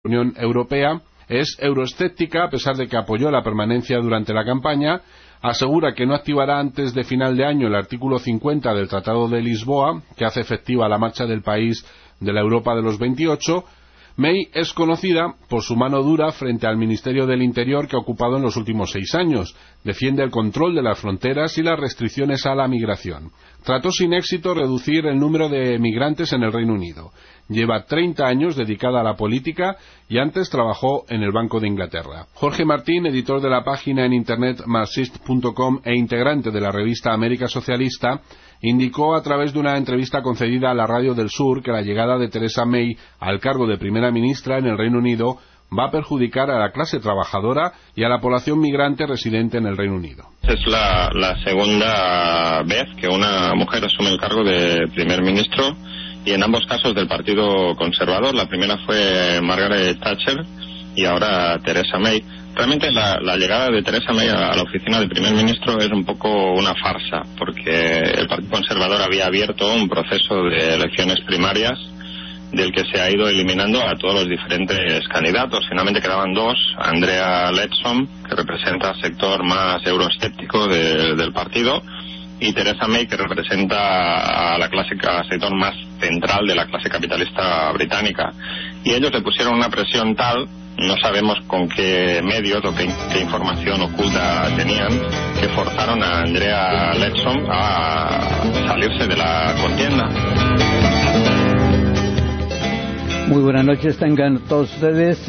Unión Europea es euroescéptica, a pesar de que apoyó la permanencia durante la campaña. Asegura que no activará antes de final de año el artículo 50 del Tratado de Lisboa, que hace efectiva la marcha del país de la Europa de los 28. May es conocida por su mano dura frente al Ministerio del Interior que ha ocupado en los últimos 6 años. Defiende el control de las fronteras y las restricciones a la migración. Trató sin éxito reducir el número de migrantes en el Reino Unido. Lleva 30 años dedicada a la política y antes trabajó en el Banco de Inglaterra. Jorge Martín, editor de la página en internet marxist.com e integrante de la revista América Socialista, indicó a través de una entrevista concedida a la Radio del Sur que la llegada de Theresa May al cargo de primera ministra en el Reino Unido va a perjudicar a la clase trabajadora y a la población migrante residente en el Reino Unido. Es la segunda vez que una mujer asume el cargo de primer ministro, y en ambos casos del Partido Conservador. La primera fue Margaret Thatcher y ahora Theresa May. Realmente la llegada de Theresa May a la oficina del primer ministro es un poco una farsa, porque el Partido Conservador había abierto un proceso de elecciones primarias del que se ha ido eliminando a todos los diferentes candidatos. Finalmente quedaban dos: Andrea Leadsom, que representa al sector más euroescéptico del partido, y Theresa May, que representa al sector más central de la clase capitalista británica. Y ellos le pusieron una presión tal, no sabemos con qué medios o qué información oculta tenían, que forzaron a Andrea Leadsom a salirse de la contienda. Muy buenas noches, tengan todos ustedes.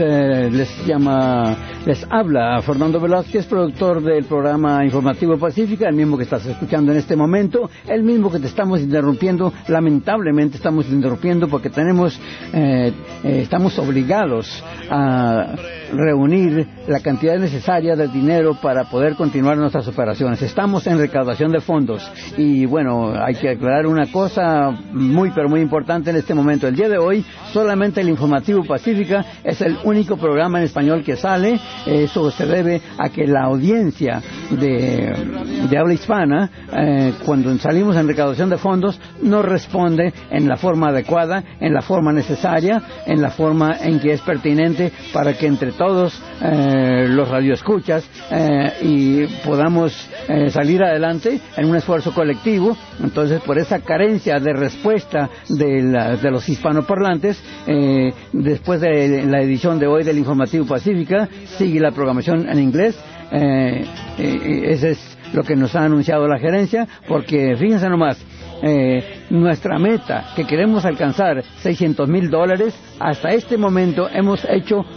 Les habla Fernando Velázquez, productor del programa informativo Pacífica, el mismo que estás escuchando en este momento, el mismo que te estamos interrumpiendo. Lamentablemente estamos interrumpiendo porque estamos obligados a reunir la cantidad necesaria de dinero para poder continuar nuestras operaciones. Estamos en recaudación de fondos y bueno, hay que aclarar una cosa muy pero muy importante en este momento. El día de hoy solamente el informativo Pacífica es el único programa en español que sale. Eso se debe a que la audiencia de habla hispana, cuando salimos en recaudación de fondos, no responde en la forma adecuada, en la forma necesaria, en la forma en que es pertinente para que entre todos los radioescuchas y podamos salir adelante en un esfuerzo colectivo. Entonces, por esa carencia de respuesta de los hispanoparlantes, después de la edición de hoy del Informativo Pacífica, sigue la programación en inglés. Ese es lo que nos ha anunciado la gerencia, porque fíjense nomás, nuestra meta que queremos alcanzar, $600,000, hasta este momento hemos hecho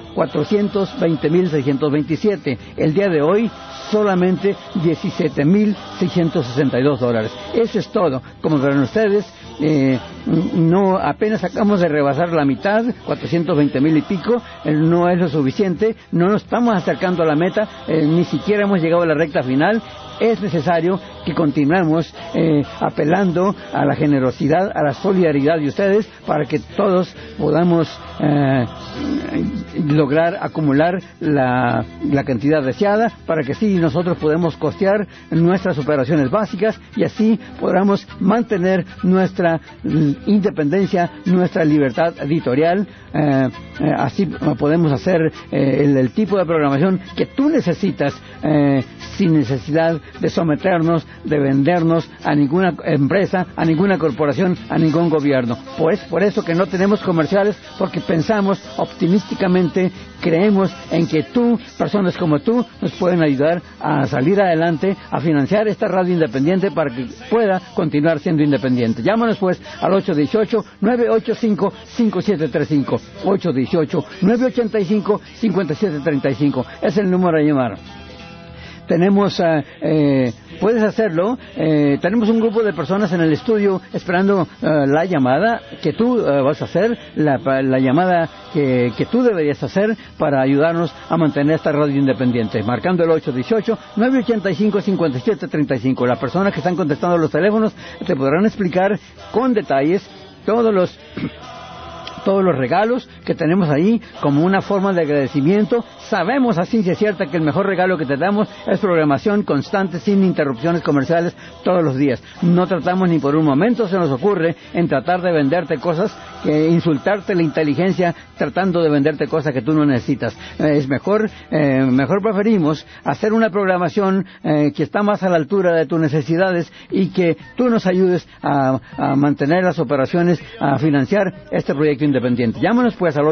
$420,627. El día de hoy solamente $17,662. Eso es todo. Como verán ustedes, no, apenas acabamos de rebasar la mitad, 420,000 y pico. No es lo suficiente, no nos estamos acercando a la meta, ni siquiera hemos llegado a la recta final. Es necesario que continuemos apelando a la generosidad, a la solidaridad de ustedes, para que todos podamos lograr acumular la cantidad deseada, para que así nosotros podamos costear nuestras operaciones básicas y así podamos mantener nuestra independencia, nuestra libertad editorial. Así podemos hacer el tipo de programación que tú necesitas, sin necesidad de someternos, de vendernos a ninguna empresa, a ninguna corporación, a ningún gobierno. Pues por eso que no tenemos comerciales, porque pensamos optimísticamente, creemos en que tú, personas como tú, nos pueden ayudar a salir adelante, a financiar esta radio independiente para que pueda continuar siendo independiente. Llámanos pues al 818-985-5735, 818-985-5735, es el número a llamar. Tenemos, puedes hacerlo, tenemos un grupo de personas en el estudio esperando la llamada que tú vas a hacer, la llamada que tú deberías hacer para ayudarnos a mantener esta radio independiente, marcando el 818-985-5735. Las personas que están contestando los teléfonos te podrán explicar con detalles todos todos los regalos que tenemos ahí como una forma de agradecimiento. Sabemos a ciencia cierta que el mejor regalo que te damos es programación constante, sin interrupciones comerciales, todos los días. No tratamos ni por un momento se nos ocurre en tratar de venderte cosas, insultarte la inteligencia tratando de venderte cosas que tú no necesitas. Es mejor preferimos hacer una programación que está más a la altura de tus necesidades y que tú nos ayudes a mantener las operaciones, a financiar este proyecto independiente. Llámanos pues al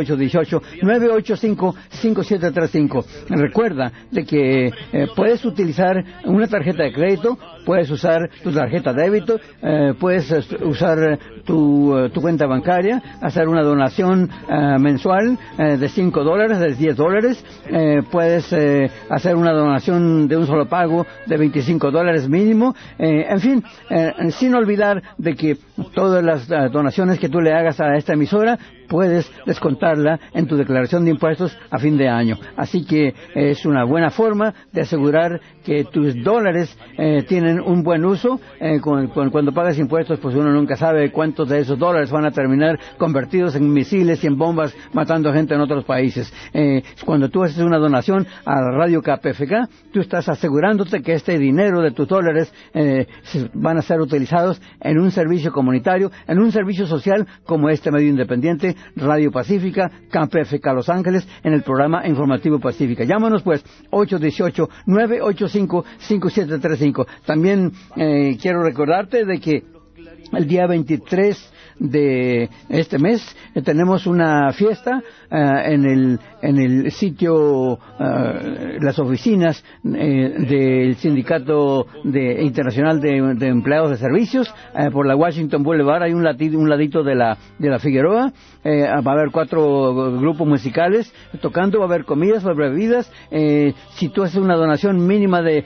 818-985-5735. Recuerda de que puedes utilizar una tarjeta de crédito, puedes usar tu tarjeta de débito, puedes usar tu cuenta bancaria, hacer una donación mensual de $5, de $10, puedes hacer una donación de un solo pago de $25 mínimo, en fin, sin olvidar de que todas las donaciones que tú le hagas a esta emisora puedes descontarla en tu declaración de impuestos a fin de año. Así que es una buena forma de asegurar que tus dólares tienen un buen uso. Cuando pagas impuestos, pues uno nunca sabe cuántos de esos dólares van a terminar convertidos en misiles y en bombas matando gente en otros países. Cuando tú haces una donación a la radio KPFK, tú estás asegurándote que este dinero de tus dólares van a ser utilizados en un servicio comunitario, en un servicio social como este medio independiente, Radio Pacífica, KPFK Los Ángeles, en el programa informativo Pacífica. Llámanos pues 818-985-5735. También quiero recordarte de que el día 23 de este mes tenemos una fiesta en el sitio, las oficinas del Sindicato Internacional de Empleados de Servicios, por la Washington Boulevard. Hay un ladito de la Figueroa. Va a haber 4 grupos musicales tocando, va a haber comidas, va a haber bebidas. Si tú haces una donación mínima de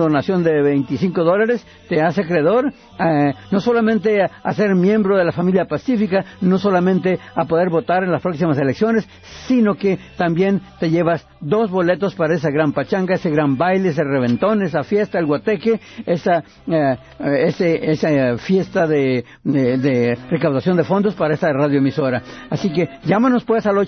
$25, te hace acreedor no solamente a ser miembro de la familia Pacífica, no solamente a poder votar en las próximas elecciones, sino que también te llevas 2 boletos para esa gran pachanga, ese gran baile, ese reventón, esa fiesta, el guateque, esa fiesta de recaudación de fondos para esa radioemisora. Así que llámanos pues al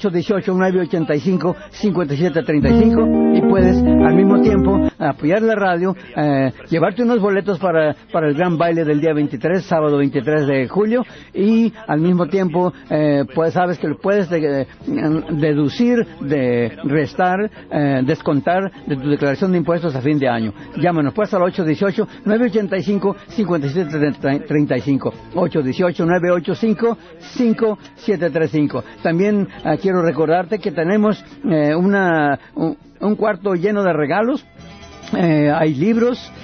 818-985-5735 y puedes al mismo tiempo apoyar la radio, llevarte unos boletos para el gran baile del día 23, sábado 23 de julio, y al mismo tiempo pues sabes que puedes deducir, restar, descontar de tu declaración de impuestos a fin de año. Llámanos pues al 818-985-5735, 818-985-5735. También quiero recordarte que tenemos un cuarto lleno de regalos. Hay libros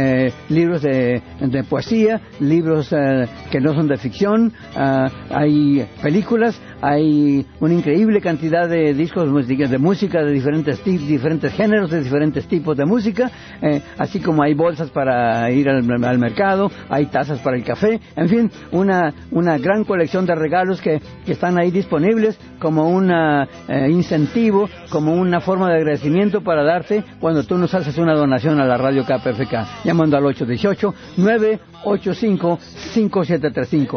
de poesía, libros que no son de ficción, hay películas, hay una increíble cantidad de discos de música de diferentes géneros, de diferentes tipos de música, así como hay bolsas para ir al mercado, hay tazas para el café, en fin, una gran colección de regalos que están ahí disponibles como un incentivo, como una forma de agradecimiento para darte cuando tú nos haces una donación a la radio KPFK, llamando al 818-985-5735,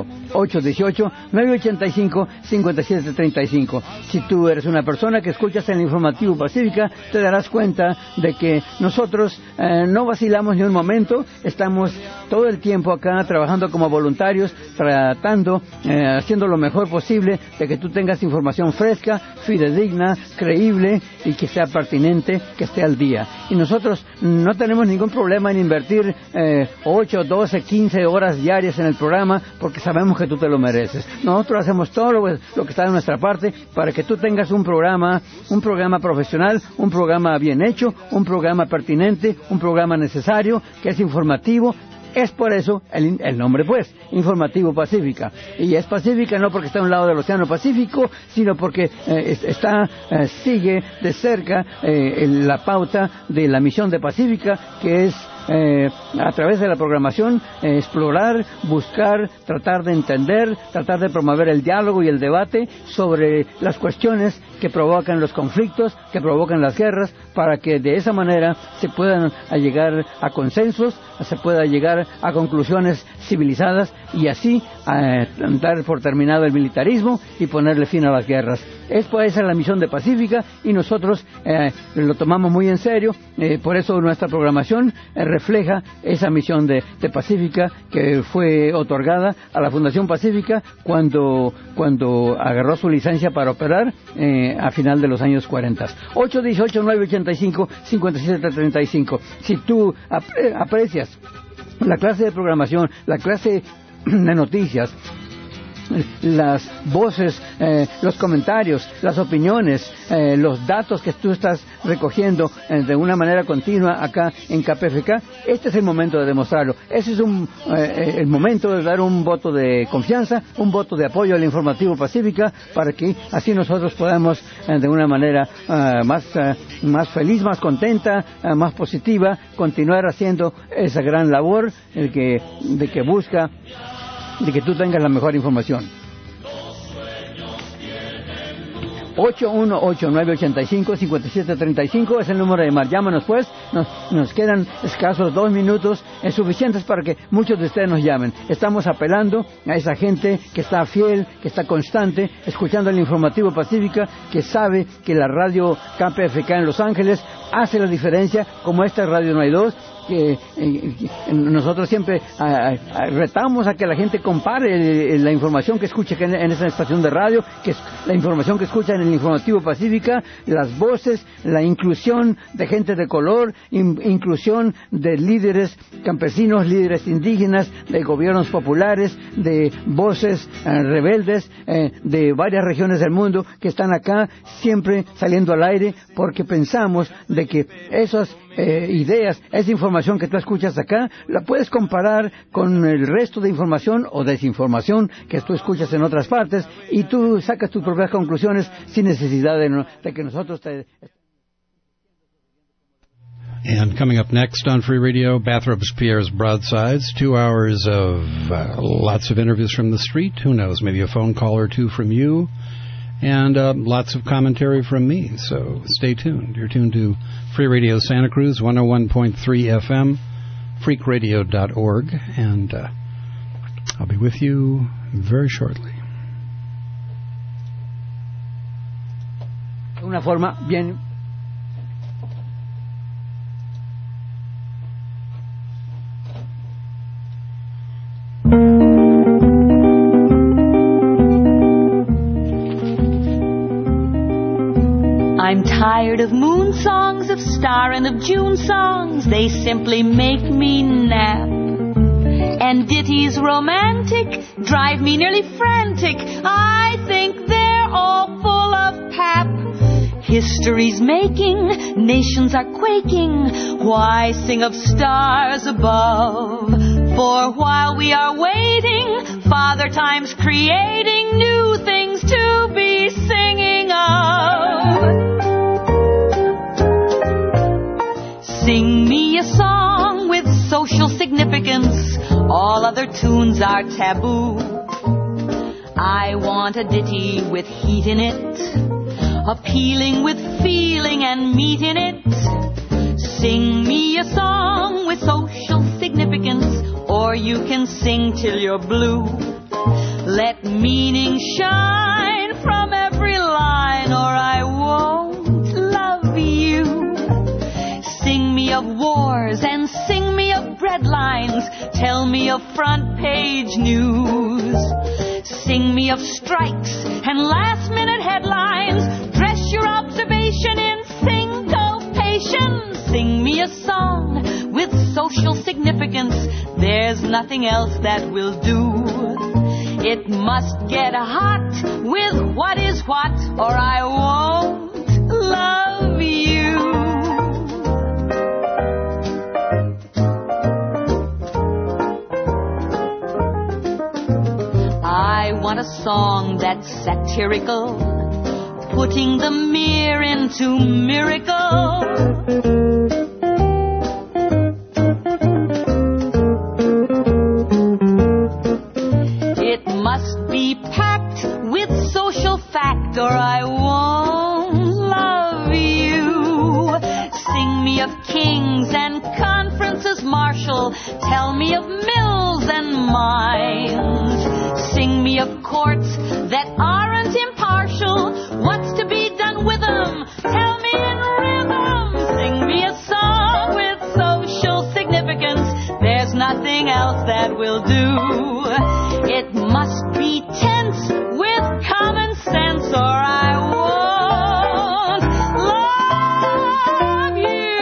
818-985-5735. Si tú eres una persona que escuchas el informativo Pacífica, te darás cuenta de que nosotros no vacilamos ni un momento, estamos todo el tiempo acá trabajando como voluntarios, tratando, haciendo lo mejor posible de que tú tengas información fresca, fidedigna, creíble y que sea pertinente, que esté al día. Y nosotros no tenemos ningún problema en invertir 8, 12, 15 horas diarias en el programa, porque sabemos que tú te lo mereces. Nosotros hacemos todo lo que está de nuestra parte para que tú tengas un programa profesional, un programa bien hecho, un programa pertinente, un programa necesario, que es informativo. Es por eso el nombre, pues, Informativo Pacífica. Y es Pacífica no porque está a un lado del Océano Pacífico, sino porque sigue de cerca la pauta de la misión de Pacífica, que es a través de la programación, explorar, buscar, tratar de entender, tratar de promover el diálogo y el debate sobre las cuestiones que provocan los conflictos, que provocan las guerras, para que de esa manera se puedan llegar a consensos, se pueda llegar a conclusiones civilizadas y así dar por terminado el militarismo y ponerle fin a las guerras. Esa es la misión de Pacífica y nosotros lo tomamos muy en serio, por eso nuestra programación refleja esa misión de Pacífica, que fue otorgada a la Fundación Pacífica cuando agarró su licencia para operar a final de los años 40. 818-985-5735. Si tú aprecias la clase de programación, la clase de noticias, las voces, los comentarios, las opiniones, los datos que tú estás recogiendo de una manera continua acá en KPFK, este es el momento de demostrarlo. Ese es el momento de dar un voto de confianza, un voto de apoyo al Informativo Pacífica, para que así nosotros podamos de una manera más feliz, más contenta, más positiva, continuar haciendo esa gran labor de que busca de que tú tengas la mejor información. 818-985-5735 es el número de llamar. Llámanos pues, nos quedan escasos 2 minutos, suficientes para que muchos de ustedes nos llamen. Estamos apelando a esa gente que está fiel, que está constante, escuchando el Informativo Pacífica, que sabe que la radio KPFK en Los Ángeles hace la diferencia, como esta Radio No hay Dos. Nosotros siempre retamos a que la gente compare la información que escucha en esa estación de radio, que es la información que escucha en el Informativo Pacífica, las voces, la inclusión de gente de color, inclusión de líderes campesinos, líderes indígenas, de gobiernos populares, de voces rebeldes de varias regiones del mundo que están acá siempre saliendo al aire, porque pensamos de que esas ideas, esa información que tú escuchas acá, la puedes comparar con el resto de información o desinformación que tú escuchas en otras partes y tú sacas tus propias conclusiones sin necesidad de que nosotros te... And coming up next on Free Radio, Bathrobe's Pierre's Broadsides, 2 hours of lots of interviews from the street, who knows, maybe a phone call or two from you, and lots of commentary from me, so stay tuned. You're tuned to Free Radio Santa Cruz, 101.3 FM, freakradio.org, and I'll be with you very shortly. Una forma bien... I'm tired of moon songs, of star and of June songs. They simply make me nap. And ditties romantic drive me nearly frantic. I think they're all full of pap. History's making, nations are quaking. Why sing of stars above? For while we are waiting, Father Time's creating new things to be singing of. Sing me a song with social significance. All other tunes are taboo. I want a ditty with heat in it, appealing with feeling and meat in it. Sing me a song with social significance, or you can sing till you're blue. Let meaning shine from every line, or I won't love you. Sing me of wars and sing me of breadlines. Tell me of front page news. Sing me of strikes and last minute headlines. Dress your observation in syncopation. Sing me a song with social significance. There's nothing else that will do. It must get hot with what is what, or I won't love you. I want a song that's satirical, putting the mere into miracle. impartial. Tell me of mills and mines. Sing me of courts that aren't impartial. What's to be done with them? Tell me in rhythm. Sing me a song with social significance. There's nothing else that will do. It must be tense with common sense, or I won't love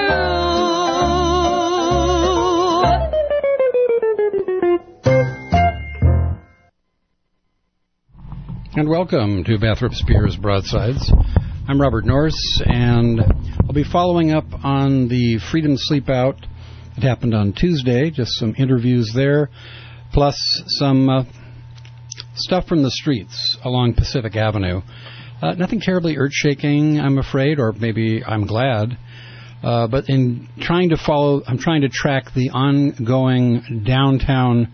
you. And welcome to Bathrop Spears Broadsides. I'm Robert Norris, and I'll be following up on the Freedom Sleepout. It happened on Tuesday, just some interviews there, plus some stuff from the streets along Pacific Avenue. Nothing terribly earth-shaking, I'm afraid, or maybe I'm glad. But in trying to I'm trying to track the ongoing downtown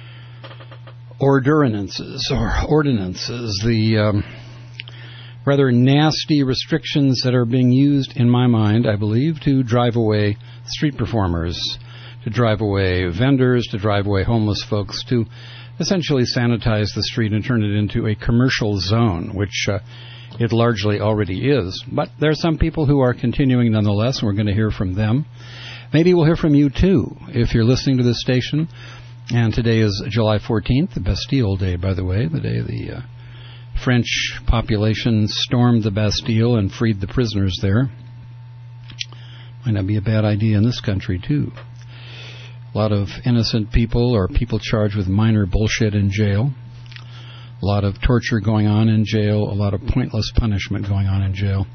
ordinances, the rather nasty restrictions that are being used, in my mind, I believe, to drive away street performers, to drive away vendors, to drive away homeless folks, to essentially sanitize the street and turn it into a commercial zone, which it largely already is. But there are some people who are continuing nonetheless, and we're going to hear from them. Maybe we'll hear from you, too, if you're listening to this station. And today is July 14th, the Bastille Day, by the way, the day the French population stormed the Bastille and freed the prisoners there. Might not be a bad idea in this country, too. A lot of innocent people or people charged with minor bullshit in jail. A lot of torture going on in jail. A lot of pointless punishment going on in jail.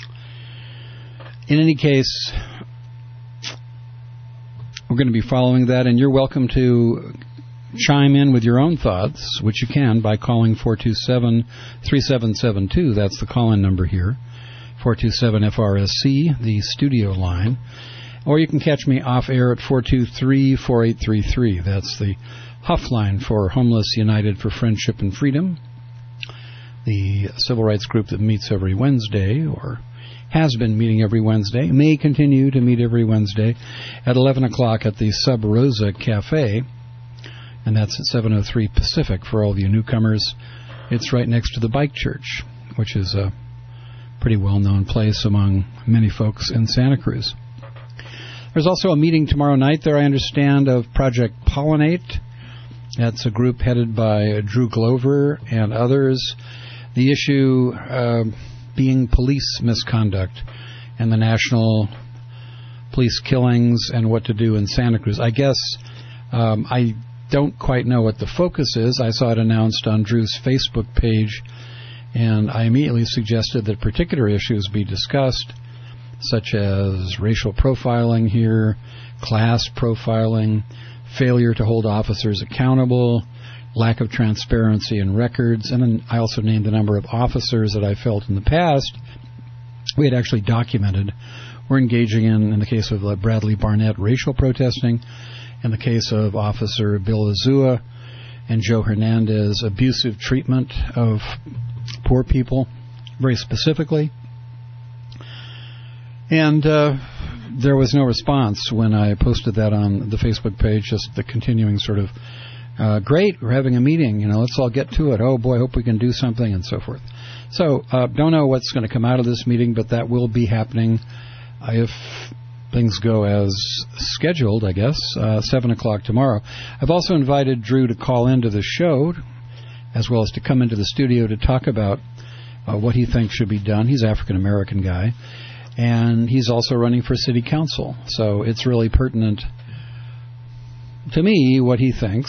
In any case, we're going to be following that, and you're welcome to chime in with your own thoughts, which you can by calling 427-3772. That's the call-in number here. 427-FRSC, the studio line. Or you can catch me off-air at 423-4833. That's the Huff line for Homeless United for Friendship and Freedom, the civil rights group that meets every Wednesday, or has been meeting every Wednesday, may continue to meet every Wednesday at 11 o'clock at the Sub Rosa Cafe, and that's at 703 Pacific for all of you newcomers. It's right next to the Bike Church, which is a pretty well-known place among many folks in Santa Cruz. There's also a meeting tomorrow night there, I understand, of Project Pollinate. That's a group headed by Drew Glover and others. The issue being police misconduct and the national police killings and what to do in Santa Cruz. I guess I don't quite know what the focus is. I saw it announced on Drew's Facebook page, and I immediately suggested that particular issues be discussed, such as racial profiling here, class profiling, failure to hold officers accountable, lack of transparency in records, and then I also named a number of officers that I felt in the past we had actually documented were engaging in the case of Bradley Barnett, racial protesting, in the case of Officer Bill Azua and Joe Hernandez, abusive treatment of poor people, very specifically. And there was no response when I posted that on the Facebook page, just the continuing sort of, great, we're having a meeting, let's all get to it. Oh, boy, I hope we can do something, and so forth. So, don't know what's going to come out of this meeting, but that will be happening if things go as scheduled, I guess, 7 o'clock tomorrow. I've also invited Drew to call into the show, as well as to come into the studio to talk about what he thinks should be done. He's an African-American guy, and he's also running for city council. So it's really pertinent to me what he thinks.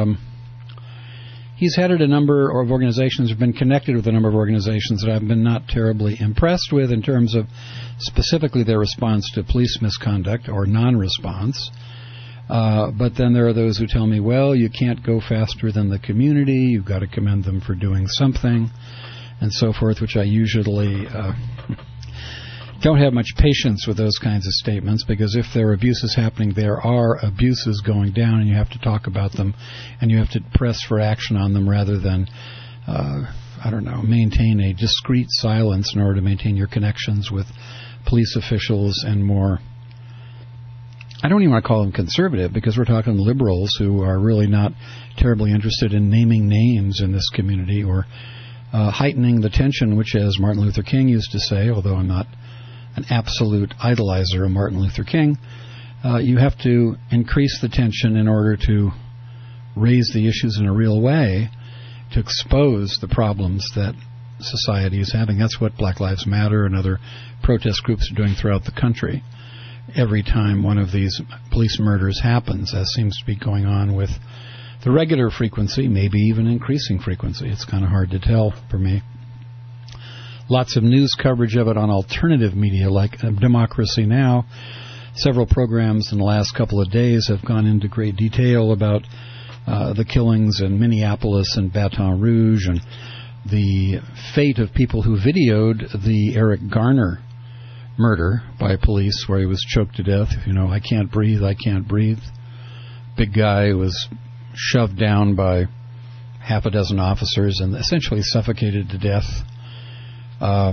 He's headed a number of organizations, or been connected with a number of organizations that I've been not terribly impressed with in terms of specifically their response to police misconduct or non-response. But then there are those who tell me, well, you can't go faster than the community, you've got to commend them for doing something, and so forth, which I usually don't have much patience with those kinds of statements, because if there are abuses happening, there are abuses going down, and you have to talk about them, and you have to press for action on them rather than, maintain a discreet silence in order to maintain your connections with police officials and more I don't even want to call them conservative, because we're talking liberals who are really not terribly interested in naming names in this community or heightening the tension, which, as Martin Luther King used to say, although I'm not an absolute idolizer of Martin Luther King, you have to increase the tension in order to raise the issues in a real way, to expose the problems that society is having. That's what Black Lives Matter and other protest groups are doing throughout the country. Every time one of these police murders happens, as seems to be going on with the regular frequency, maybe even increasing frequency. It's kind of hard to tell for me. Lots of news coverage of it on alternative media like Democracy Now! Several programs in the last couple of days have gone into great detail about the killings in Minneapolis and Baton Rouge and the fate of people who videoed the Eric Garner murder by police, where he was choked to death. I can't breathe, I can't breathe. Big guy was shoved down by half a dozen officers and essentially suffocated to death. A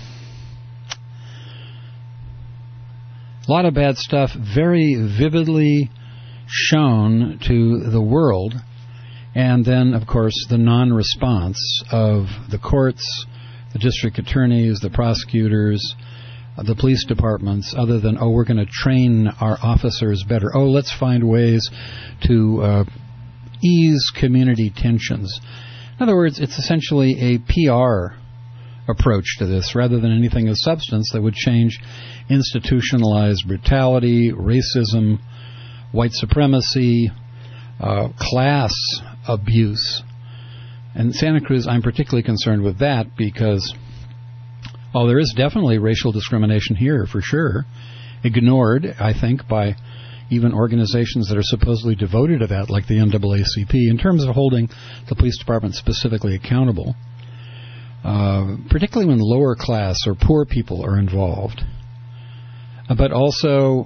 lot of bad stuff, very vividly shown to the world. And then, of course, the non-response of the courts, the district attorneys, the prosecutors, the police departments, other than, we're going to train our officers better. Let's find ways to ease community tensions. In other words, it's essentially a PR approach to this rather than anything of substance that would change institutionalized brutality, racism, white supremacy, class abuse. And Santa Cruz, I'm particularly concerned with that because, there is definitely racial discrimination here for sure, ignored, I think, by even organizations that are supposedly devoted to that, like the NAACP, in terms of holding the police department specifically accountable, particularly when lower class or poor people are involved. But also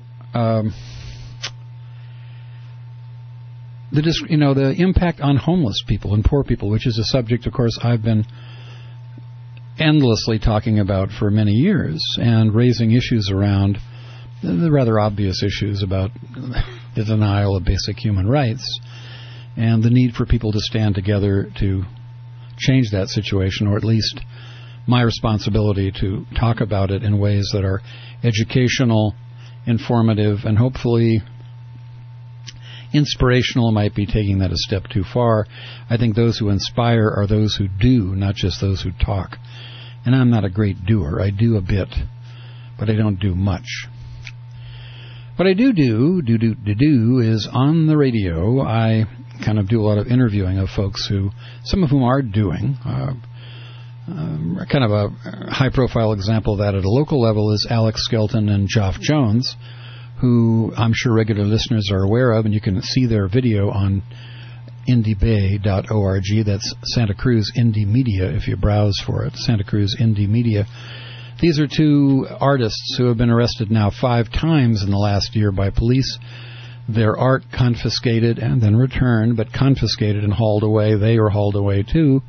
the impact on homeless people and poor people, which is a subject, of course, I've been endlessly talking about for many years, and raising issues around the rather obvious issues about the denial of basic human rights and the need for people to stand together to change that situation, or at least my responsibility to talk about it in ways that are educational, informative, and hopefully inspirational. Might be taking that a step too far. I think those who inspire are those who do, not just those who talk. And I'm not a great doer. I do a bit, but I don't do much. What I do is on the radio, I kind of do a lot of interviewing of folks who, some of whom are doing. Kind of a high-profile example of that at a local level is Alex Skelton and Geoff Jones, who I'm sure regular listeners are aware of, and you can see their video on indiebay.org. That's Santa Cruz Indie Media if you browse for it, Santa Cruz Indie Media. These are two artists who have been arrested now 5 times in the last year by police. Their art confiscated and then returned, but confiscated and hauled away. They are hauled away too.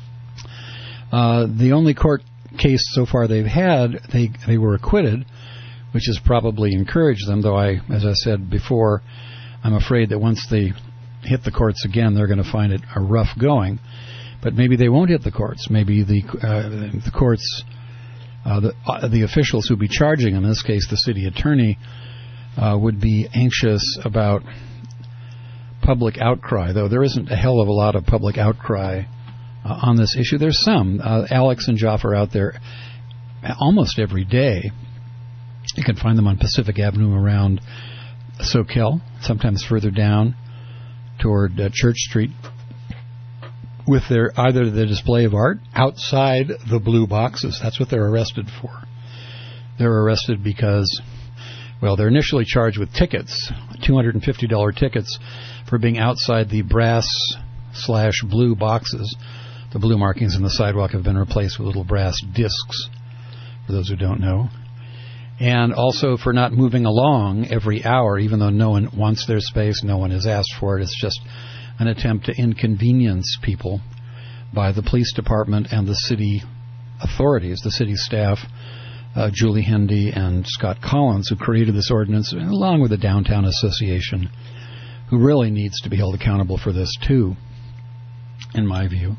The only court case so far they've had, they were acquitted, which has probably encouraged them, though as I said before, I'm afraid that once they hit the courts again, they're going to find it a rough going. But maybe they won't hit the courts. Maybe the courts, the officials who would be charging, in this case the city attorney, would be anxious about public outcry, though there isn't a hell of a lot of public outcry on this issue. There's some. Alex and Geoff are out there almost every day. You can find them on Pacific Avenue around Soquel, sometimes further down toward Church Street, with either the display of art outside the blue boxes. That's what they're arrested for. They're arrested because, they're initially charged with tickets, $250 tickets, for being outside the brass/blue boxes. The blue markings in the sidewalk have been replaced with little brass discs, for those who don't know. And also for not moving along every hour, even though no one wants their space, no one has asked for it. It's just an attempt to inconvenience people by the police department and the city authorities, the city staff, Julie Hendy and Scott Collins, who created this ordinance, along with the Downtown Association, who really needs to be held accountable for this too, in my view.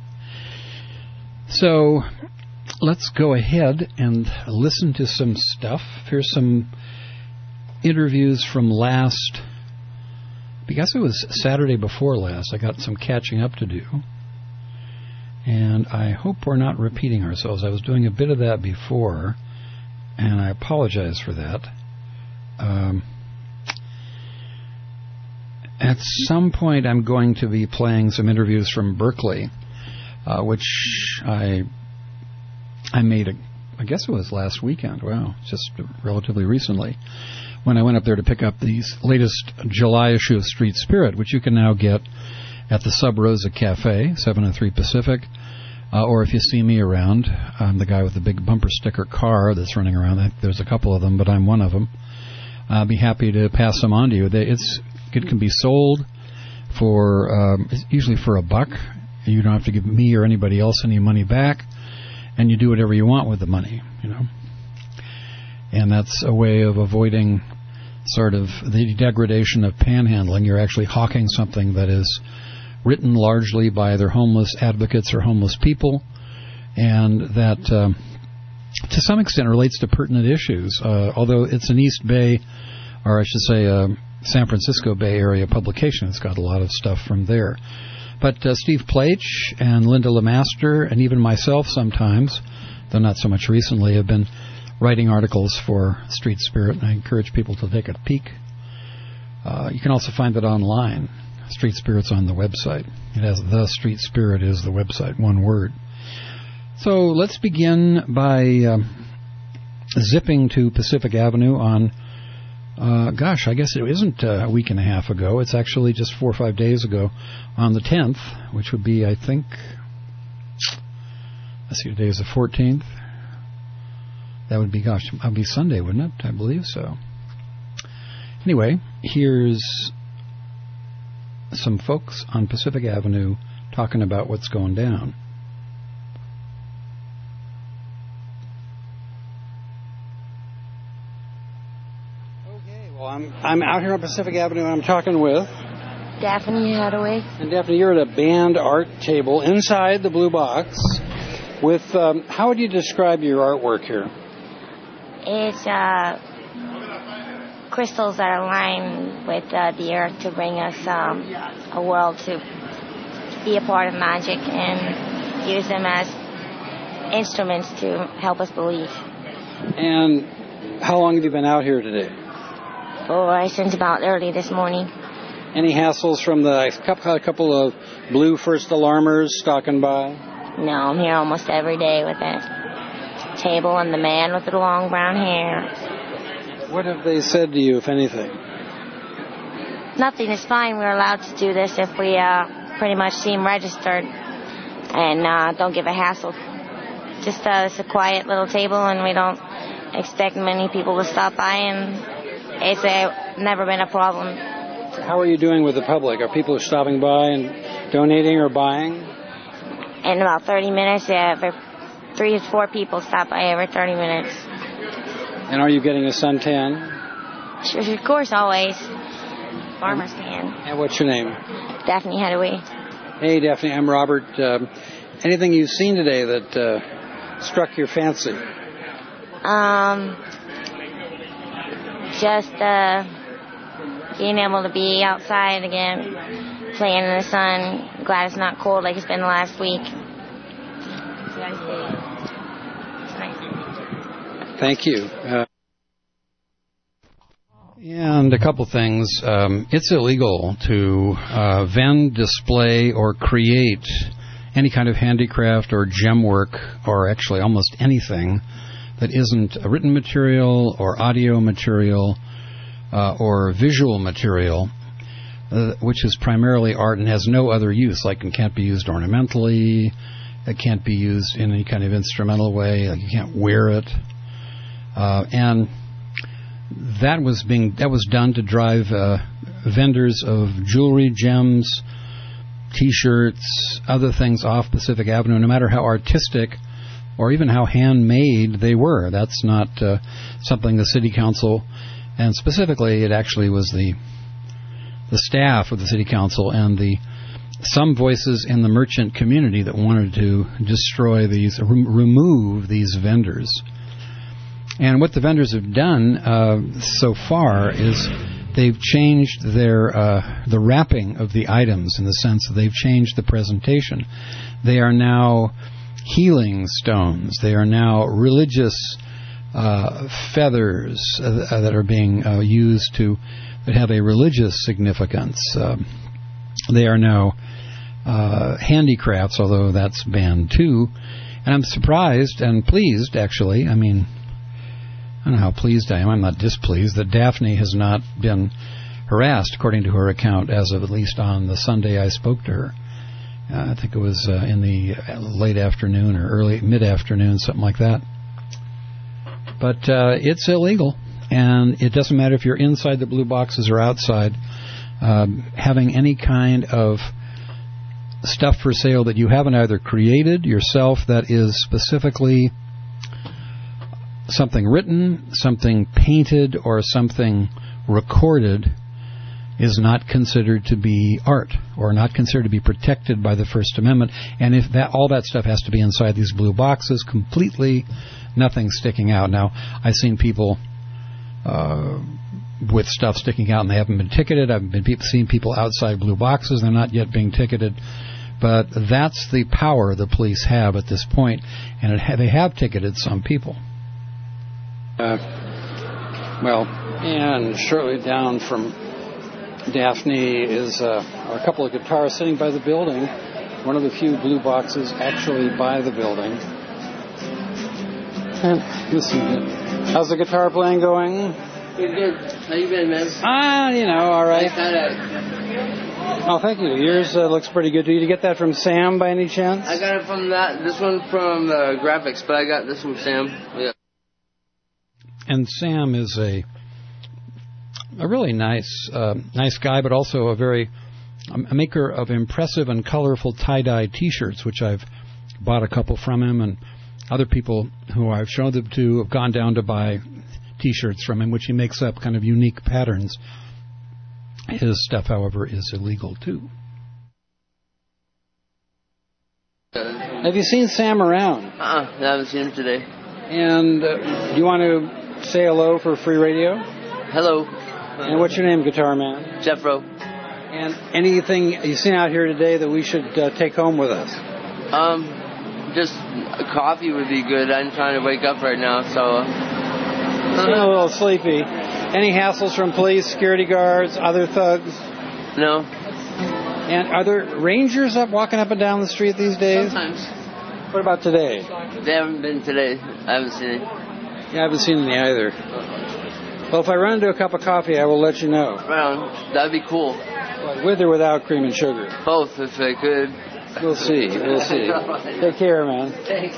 So let's go ahead and listen to some stuff. Here's some interviews from last, I guess it was Saturday before last. I got some catching up to do. And I hope we're not repeating ourselves. I was doing a bit of that before, and I apologize for that. At some point, I'm going to be playing some interviews from Berkeley, which I made, I guess it was last weekend. Wow, just relatively recently, when I went up there to pick up the latest July issue of Street Spirit, which you can now get at the Sub Rosa Cafe, 7 and 3 Pacific. Or if you see me around, I'm the guy with the big bumper sticker car that's running around. There's a couple of them, but I'm one of them. I'll be happy to pass them on to you. It can be sold for usually for $1. You don't have to give me or anybody else any money back, and you do whatever you want with the money, you know. And that's a way of avoiding sort of the degradation of panhandling. You're actually hawking something that is written largely by either homeless advocates or homeless people, and that to some extent relates to pertinent issues, although it's an East Bay, or I should say San Francisco Bay Area publication. It's got a lot of stuff from there. But Steve Plach and Linda Lemaster, and even myself sometimes, though not so much recently, have been writing articles for Street Spirit, and I encourage people to take a peek. You can also find it online. Street Spirit's on the website. It has The Street Spirit is the website, one word. So let's begin by zipping to Pacific Avenue on, I guess it isn't a week and a half ago. It's actually just 4 or 5 days ago on the 10th, which would be, I think, let's see, today is the 14th. That would be, that'd be Sunday, wouldn't it? I believe so. Anyway, here's some folks on Pacific Avenue talking about what's going down. Okay, well, I'm out here on Pacific Avenue, and I'm talking with Daphne Hadaway. And Daphne, you're at a band art table inside the Blue Box with, how would you describe your artwork here? It's crystals that are lined with the earth to bring us a world to be a part of magic and use them as instruments to help us believe. And how long have you been out here today? Since about early this morning. Any hassles from the couple of blue first alarmers stalking by? No, I'm here almost every day with that table and the man with the long brown hair. What have they said to you, if anything? Nothing. It's fine. We're allowed to do this if we pretty much seem registered and don't give a hassle. Just it's a quiet little table, and we don't expect many people to stop by, and it's never been a problem. How are you doing with the public? Are people stopping by and donating or buying? In about 30 minutes, 3 to 4 people stop by every 30 minutes. And are you getting a suntan? Sure, of course, always. Farmer's tan. And what's your name? Daphne Hadaway. Hey, Daphne, I'm Robert. Anything you've seen today that struck your fancy? Just being able to be outside again, playing in the sun. Glad it's not cold like it's been the last week. Thank you. And a couple things. It's illegal to vend, display, or create any kind of handicraft or gem work, or actually almost anything that isn't a written material or audio material or visual material, which is primarily art and has no other use, like it can't be used ornamentally, it can't be used in any kind of instrumental way, like you can't wear it. And that was done to drive vendors of jewelry, gems, T-shirts, other things off Pacific Avenue, no matter how artistic or even how handmade they were. That's not something the city council, and specifically it actually was the staff of the city council and some voices in the merchant community that wanted to destroy these, remove these vendors. And what the vendors have done so far is they've changed the wrapping of the items, in the sense that they've changed the presentation. They are now healing stones. They are now religious feathers that are being used that have a religious significance. They are now handicrafts, although that's banned too. And I'm surprised and pleased, actually. I mean, I don't know how pleased I am. I'm not displeased that Daphne has not been harassed, according to her account, as of at least on the Sunday I spoke to her. I think it was in the late afternoon or early mid-afternoon, something like that. But it's illegal, and it doesn't matter if you're inside the blue boxes or outside. Having any kind of stuff for sale that you haven't either created yourself, that is specifically something written, something painted, or something recorded, is not considered to be art, or not considered to be protected by the First Amendment. And if all that stuff has to be inside these blue boxes, completely nothing sticking out. Now, I've seen people with stuff sticking out and they haven't been ticketed. I've seen people outside blue boxes, they're not yet being ticketed. But that's the power the police have at this point, and they have ticketed some people. And shortly down from Daphne is are a couple of guitars sitting by the building. One of the few blue boxes actually by the building. And listen, how's the guitar playing going? Pretty good. How you been, man? All right. Oh, thank you. Yours looks pretty good. Did you get that from Sam by any chance? I got it from this one from Graphics, but I got this from Sam. Yeah. And Sam is a really nice guy, but also a maker of impressive and colorful tie-dye T-shirts, which I've bought a couple from him, and other people who I've shown them to have gone down to buy T-shirts from him, which he makes up kind of unique patterns. His stuff, however, is illegal too. Have you seen Sam around? I haven't seen him today. And do you want to say hello for Free Radio? Hello. And what's your name, Guitar Man? Jeffro. And anything you've seen out here today that we should take home with us? Just a coffee would be good. I'm trying to wake up right now, so... I'm a little sleepy. Any hassles from police, security guards, other thugs? No. And are there rangers walking up and down the street these days? Sometimes. What about today? They haven't been today. I haven't seen any. Yeah, I haven't seen any either. Well, if I run into a cup of coffee, I will let you know. Well, that'd be cool. With or without cream and sugar? Both, if I could. We'll see. Take care, man. Thanks.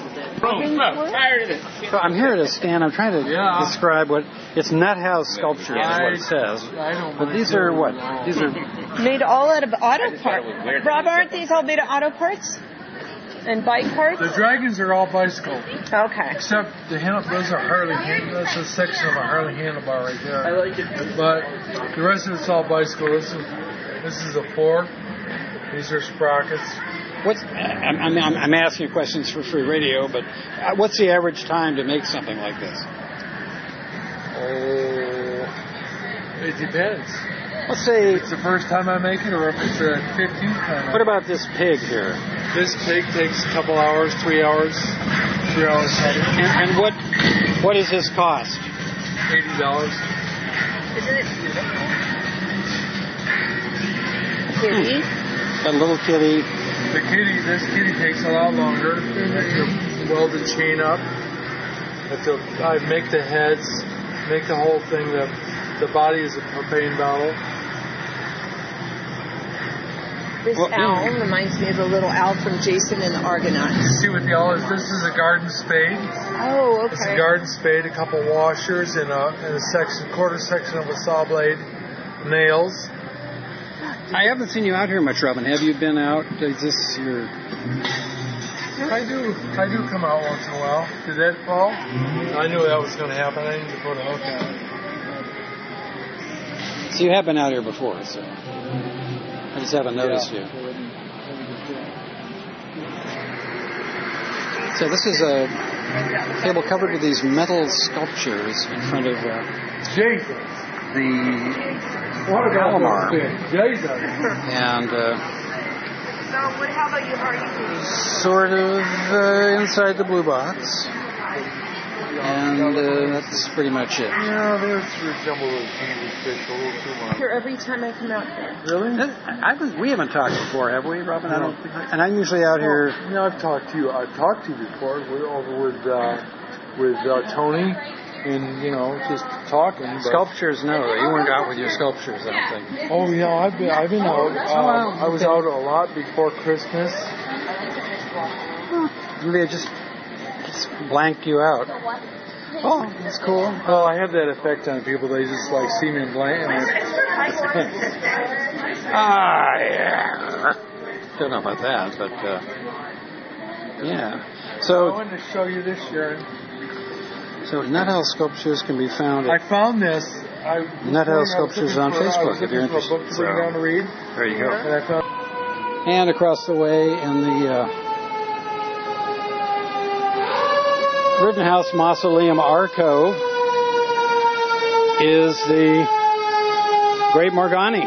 So I'm here at a stand. I'm trying to describe what it's Nut House Sculpture is what it says. But these are what? These are made all out of auto parts. Rob, aren't these all made of auto parts and bike parts? The dragons are all bicycle. Okay. Except those are Harley. That's a section of a Harley handlebar right there. I like it. But the rest of it's all bicycle. This is a fork. These are sprockets. I'm asking you questions for Free Radio, but what's the average time to make something like this? Oh, it depends. Let's say if it's the first time I make it, or if it's the 15th time. What about this pig here? This pig takes a couple hours, 3 hours. 3 hours. And what does this cost? $80. Isn't it kitty? A little kitty. This kitty takes a lot longer. You weld the chain up. I make the heads, make the whole thing. The body is a propane bottle. This owl reminds me of the little owl from Jason and the Argonauts. See what the owl is? This is a garden spade. Oh, okay. It's a garden spade, a couple washers, and a quarter section of a saw blade, nails. I haven't seen you out here much, Robin. Have you been out? Is this your... I do come out once in a while. Did that fall? I knew that was going to happen. I need to put a hook on it. So you have been out here before, so I just haven't noticed you. So this is a table covered with these metal sculptures in front of Jesus. The Palomar. Jesus. And So, how about you? How are you doing? sort of inside the blue box. And that's pretty much it. Yeah, those resemble those candy fish a little too much. Here every time I come out here. Really? We haven't talked before, have we, Robin? I don't think. And I'm usually out here. Yeah, I've talked to you. I've talked to you before over with Tony, and just talking. Sculptures, no. You weren't out with your sculptures, I don't think. Oh yeah, I've been out. I was out a lot before Christmas. Maybe I just blanked you out. Oh, that's cool. Well, I have that effect on people. They just see me in blank. Yeah. Don't know about that, but yeah. So I wanted to show you this, Sharon. So Nuthouse Sculptures can be found at I found this. Nuthouse Sculptures on Facebook if you're interested. To bring down to read. There you go. And I found. And across the way in the Rittenhouse Mausoleum Arco is the Great Morgani.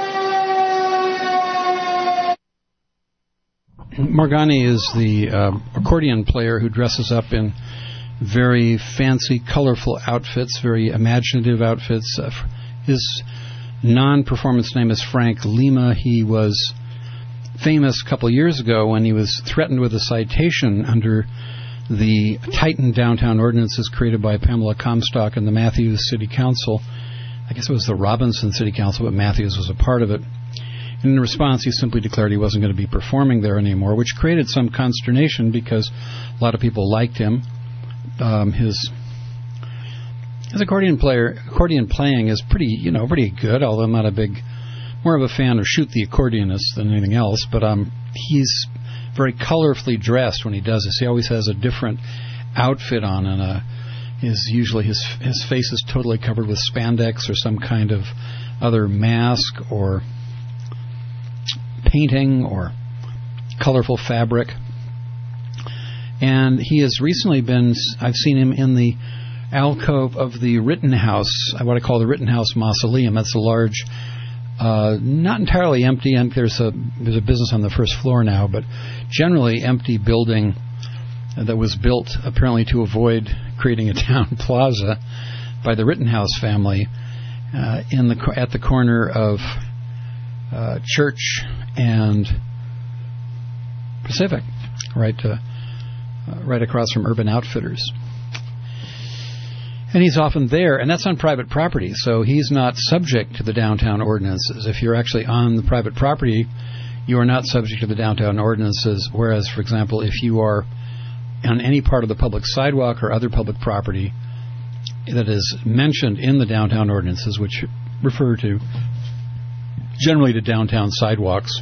Morgani is the accordion player who dresses up in very fancy, colorful outfits, very imaginative outfits. His non-performance name is Frank Lima. He was famous a couple of years ago when he was threatened with a citation under the tightened downtown ordinances created by Pamela Comstock and the Matthews City Council. I guess it was the Robinson City Council, but Matthews was a part of it. And in response, he simply declared he wasn't going to be performing there anymore, which created some consternation because a lot of people liked him. His accordion playing is pretty good, although I'm not more of a fan of Shoot the Accordionist than anything else, but he's very colorfully dressed when he does this. He always has a different outfit on, and usually his face is totally covered with spandex or some kind of other mask or painting or colorful fabric. And he has recently I've seen him in the alcove of the Rittenhouse, what I call the Rittenhouse Mausoleum. That's a large, not entirely empty, and there's a business on the first floor now, but generally empty building that was built apparently to avoid creating a town plaza by the Rittenhouse family at the corner of Church and Pacific, right across from Urban Outfitters. And he's often there, and that's on private property, so he's not subject to the downtown ordinances. If you're actually on the private property, you are not subject to the downtown ordinances, whereas, for example, if you are on any part of the public sidewalk or other public property that is mentioned in the downtown ordinances, which refer to generally to downtown sidewalks,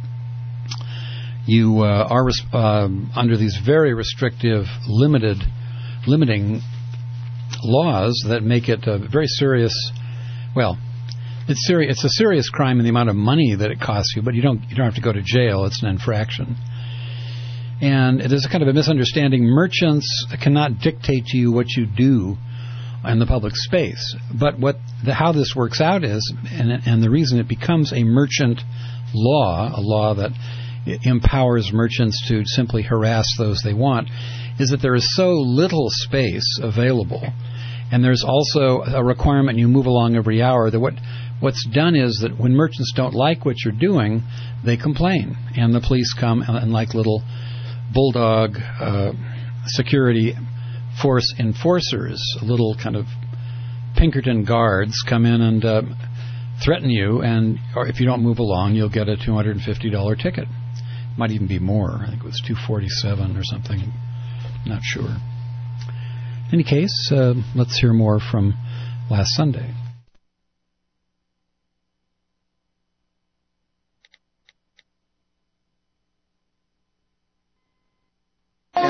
you are under these very restrictive, limiting laws that make it a very serious. Well, it's a serious crime in the amount of money that it costs you, but you don't have to go to jail. It's an infraction. And there's a kind of a misunderstanding. Merchants cannot dictate to you what you do in the public space. But how this works out is, and the reason it becomes a merchant law, a law that empowers merchants to simply harass those they want, is that there is so little space available. And there's also a requirement you move along every hour. That what's done is that when merchants don't like what you're doing, they complain. And the police come and like little bulldog security force enforcers, little kind of Pinkerton guards come in and threaten you, or if you don't move along, you'll get a $250 ticket. Might even be more. I think it was $247 or something. Not sure. In any case, let's hear more from last Sunday.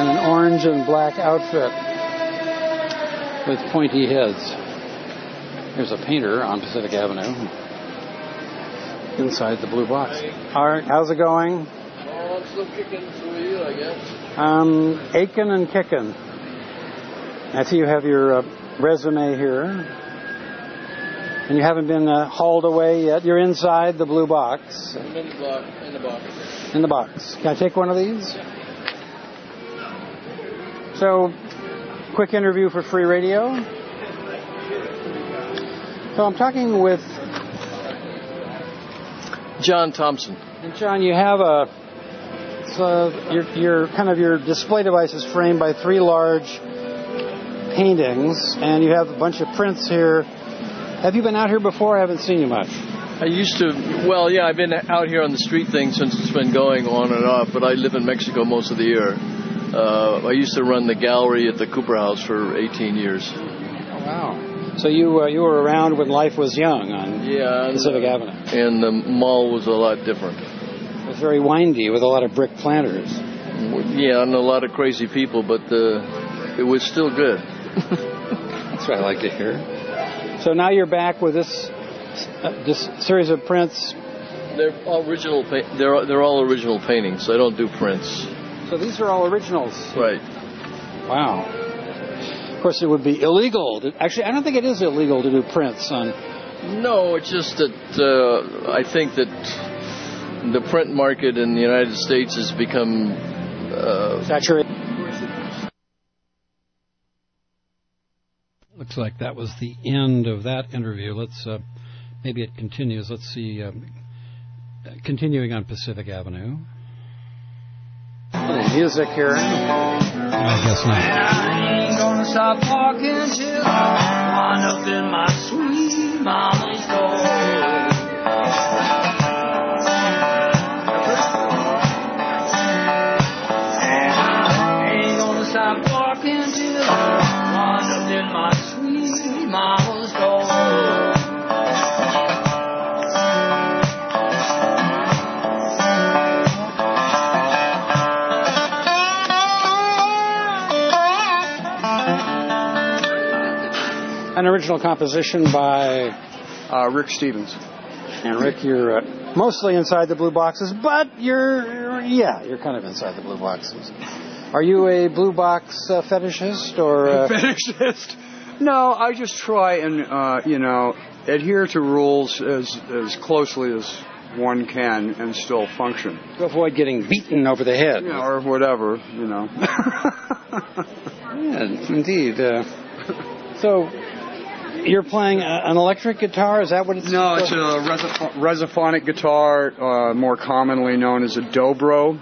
in an orange and black outfit with pointy heads. Here's a painter on Pacific Avenue inside the blue box. All right, how's it going? Oh, I'm still kicking for you, I guess. Aching and kicking. I see you have your resume here. And you haven't been hauled away yet. You're inside the blue box. I'm in the box. In the box. Can I take one of these? So, quick interview for Free Radio. So I'm talking with John Thompson. And John, you have your display device is framed by 3 large paintings, and you have a bunch of prints here. Have you been out here before? I haven't seen you much. I used to, I've been out here on the street thing since it's been going on and off, but I live in Mexico most of the year. I used to run the gallery at the Cooper House for 18 years. Oh, wow. So you were around when life was young on Pacific Avenue. And the mall was a lot different. It was very windy with a lot of brick planters. Yeah, and a lot of crazy people, but it was still good. That's what I like to hear. So now you're back with this series of prints. They're all original. They're all original paintings. I don't do prints. So these are all originals. Right. Wow. Of course, it would be illegal. Actually, I don't think it is illegal to do prints on. No, it's just that I think that the print market in the United States has become saturated. Looks like that was the end of that interview. Let's maybe it continues. Let's see. Continuing on Pacific Avenue. Music here. I guess not. I ain't gonna stop walking till I wind up in my sweet mama's door. And I ain't gonna stop walking till I wind up in my sweet mama's door. An original composition by Rick Stevens. And Rick, you're mostly inside the blue boxes, but you're kind of inside the blue boxes. Are you a blue box fetishist or fetishist? No, I just try and adhere to rules as closely as one can and still function. To avoid getting beaten over the head. Yeah, or whatever, Yeah, indeed. So, you're playing an electric guitar? Is that what it's? No, it's a resophonic guitar, more commonly known as a dobro.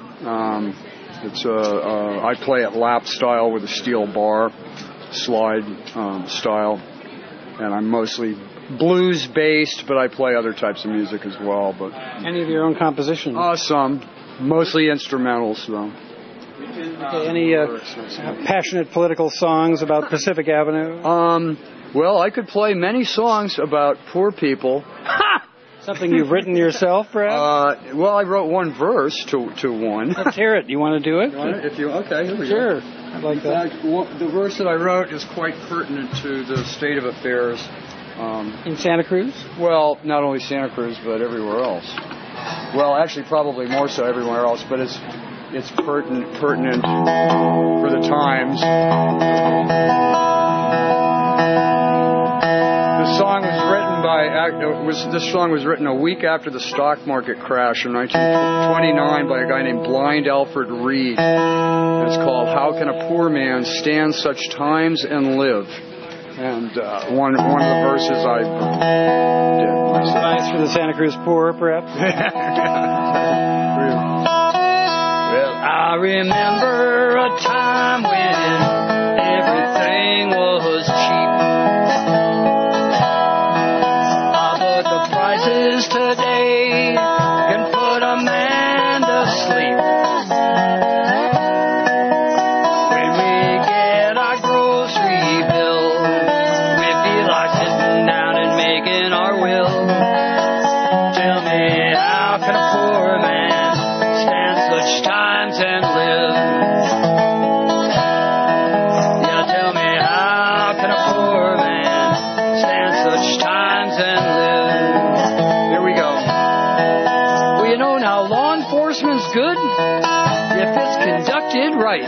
I play it lap style with a steel bar, slide style, and I'm mostly blues based, but I play other types of music as well. But any of your own compositions? Some, mostly instrumentals though. Okay, any passionate political songs about Pacific Avenue? Well, I could play many songs about poor people. Something you've written yourself, perhaps? Well, I wrote one verse to one. Let's hear it. You want to do it? Okay, here we go. Sure. I'd like that. The verse that I wrote is quite pertinent to the state of affairs. In Santa Cruz? Well, not only Santa Cruz, but everywhere else. Well, actually, probably more so everywhere else, but it's pertinent for the times. This song was written a week after the stock market crash in 1929 by a guy named Blind Alfred Reed. It's called "How Can a Poor Man Stand Such Times and Live?" And one of the verses I did myself. Nice for the Santa Cruz poor, perhaps. Well, I remember a time when everything was cheap. Today can put a man to sleep. When we get our grocery bill, we feel like sitting down and making our will. Tell me, how can a poor man stand such times and live? good if it's conducted right.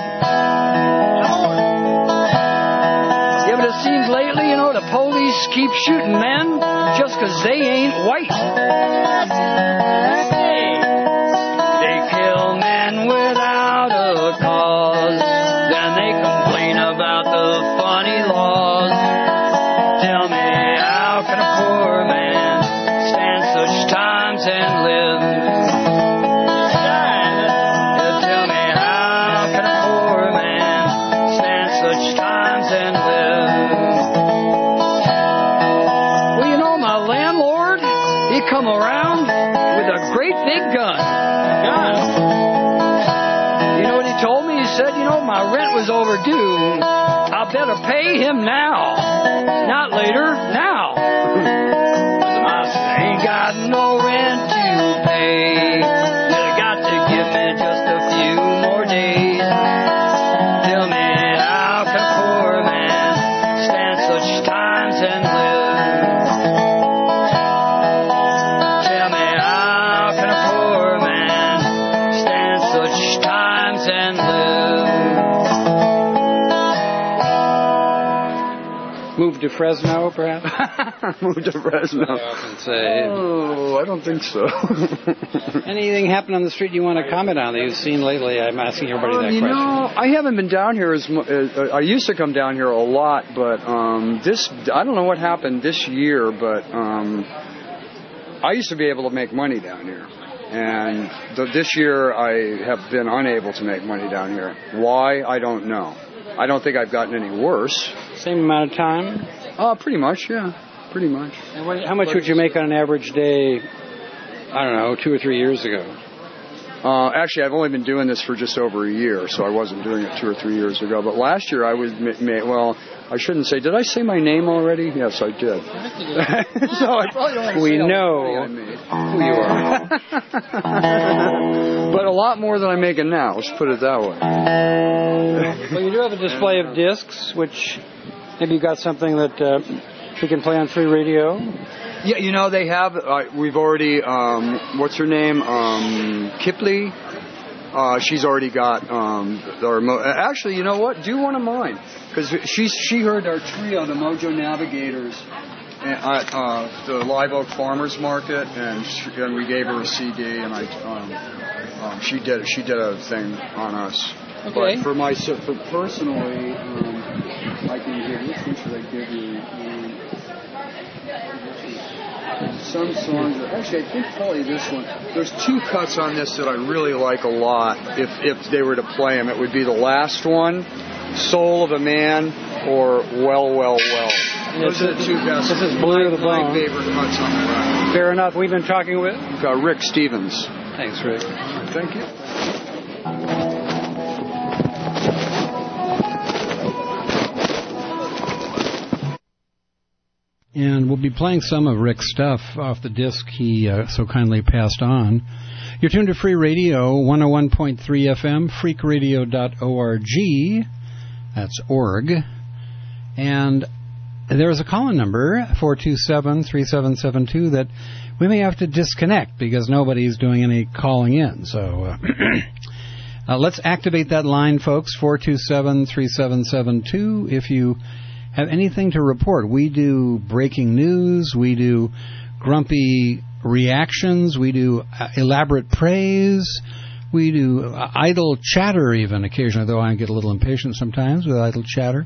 Yeah, but it seems lately, the police keep shooting men just 'cause they ain't white. They kill men without a cause, then they complain about the funny laws. Tell me, how can a poor man stand such times and live? Tell me, how can a poor man stand such times and live? Well, my landlord, he come around with a great big gun. You know what he told me? He said, my rent was overdue. I better pay him now. Not later, now. I ain't got no rent to pay. You got to give me just a few more days. Tell me, how can a poor man stand such times and live? Tell me, how can a poor man stand such times and live? Move to Fresno, perhaps? Move to Fresno. I often say. Oh, I don't think so. Anything happen on the street you want to comment on that you've seen lately? I'm asking everybody that question. I haven't been down here as much. I used to come down here a lot, but I don't know what happened this year, but I used to be able to make money down here. And this year I have been unable to make money down here. Why? I don't know. I don't think I've gotten any worse. Same amount of time? Pretty much, yeah. Pretty much. And how much would you make on an average day, I don't know, 2 or 3 years ago? Actually, I've only been doing this for just over a year, so I wasn't doing it 2 or 3 years ago. But last year I was, I shouldn't say, did I say my name already? Yes, I did. So I probably don't we know who you are. But a lot more than I'm making now, let's put it that way. Well, you do have a display of discs, which maybe you got something that we can play on free radio. Yeah, they have, we've already, what's her name? Kipley. She's already got, actually, you know what? Do one of mine. Because she heard our trio, the Mojo Navigators, at the Live Oak Farmers Market, and we gave her a CD, and she did a thing on us. Okay. But for personally, I can give, which one should I give you? Some songs, actually I think probably this one. There's 2 cuts on this that I really like a lot. If they were to play them, it would be the last one, Soul of a Man, or Well, Well, Well. Those are the 2 best. This is Blue to the Bone. My favorite cuts on the record. Fair enough. We've been talking with Rick Stevens. Thanks, Rick. Thank you. And we'll be playing some of Rick's stuff off the disc he so kindly passed on. You're tuned to Free Radio, 101.3 FM, freakradio.org. That's org. And there's a call-in number, 427-3772, that we may have to disconnect because nobody's doing any calling in. So let's activate that line, folks, 427-3772, if you have anything to report. We do breaking news, we do grumpy reactions, we do elaborate praise, we do idle chatter even occasionally, though I get a little impatient sometimes with idle chatter.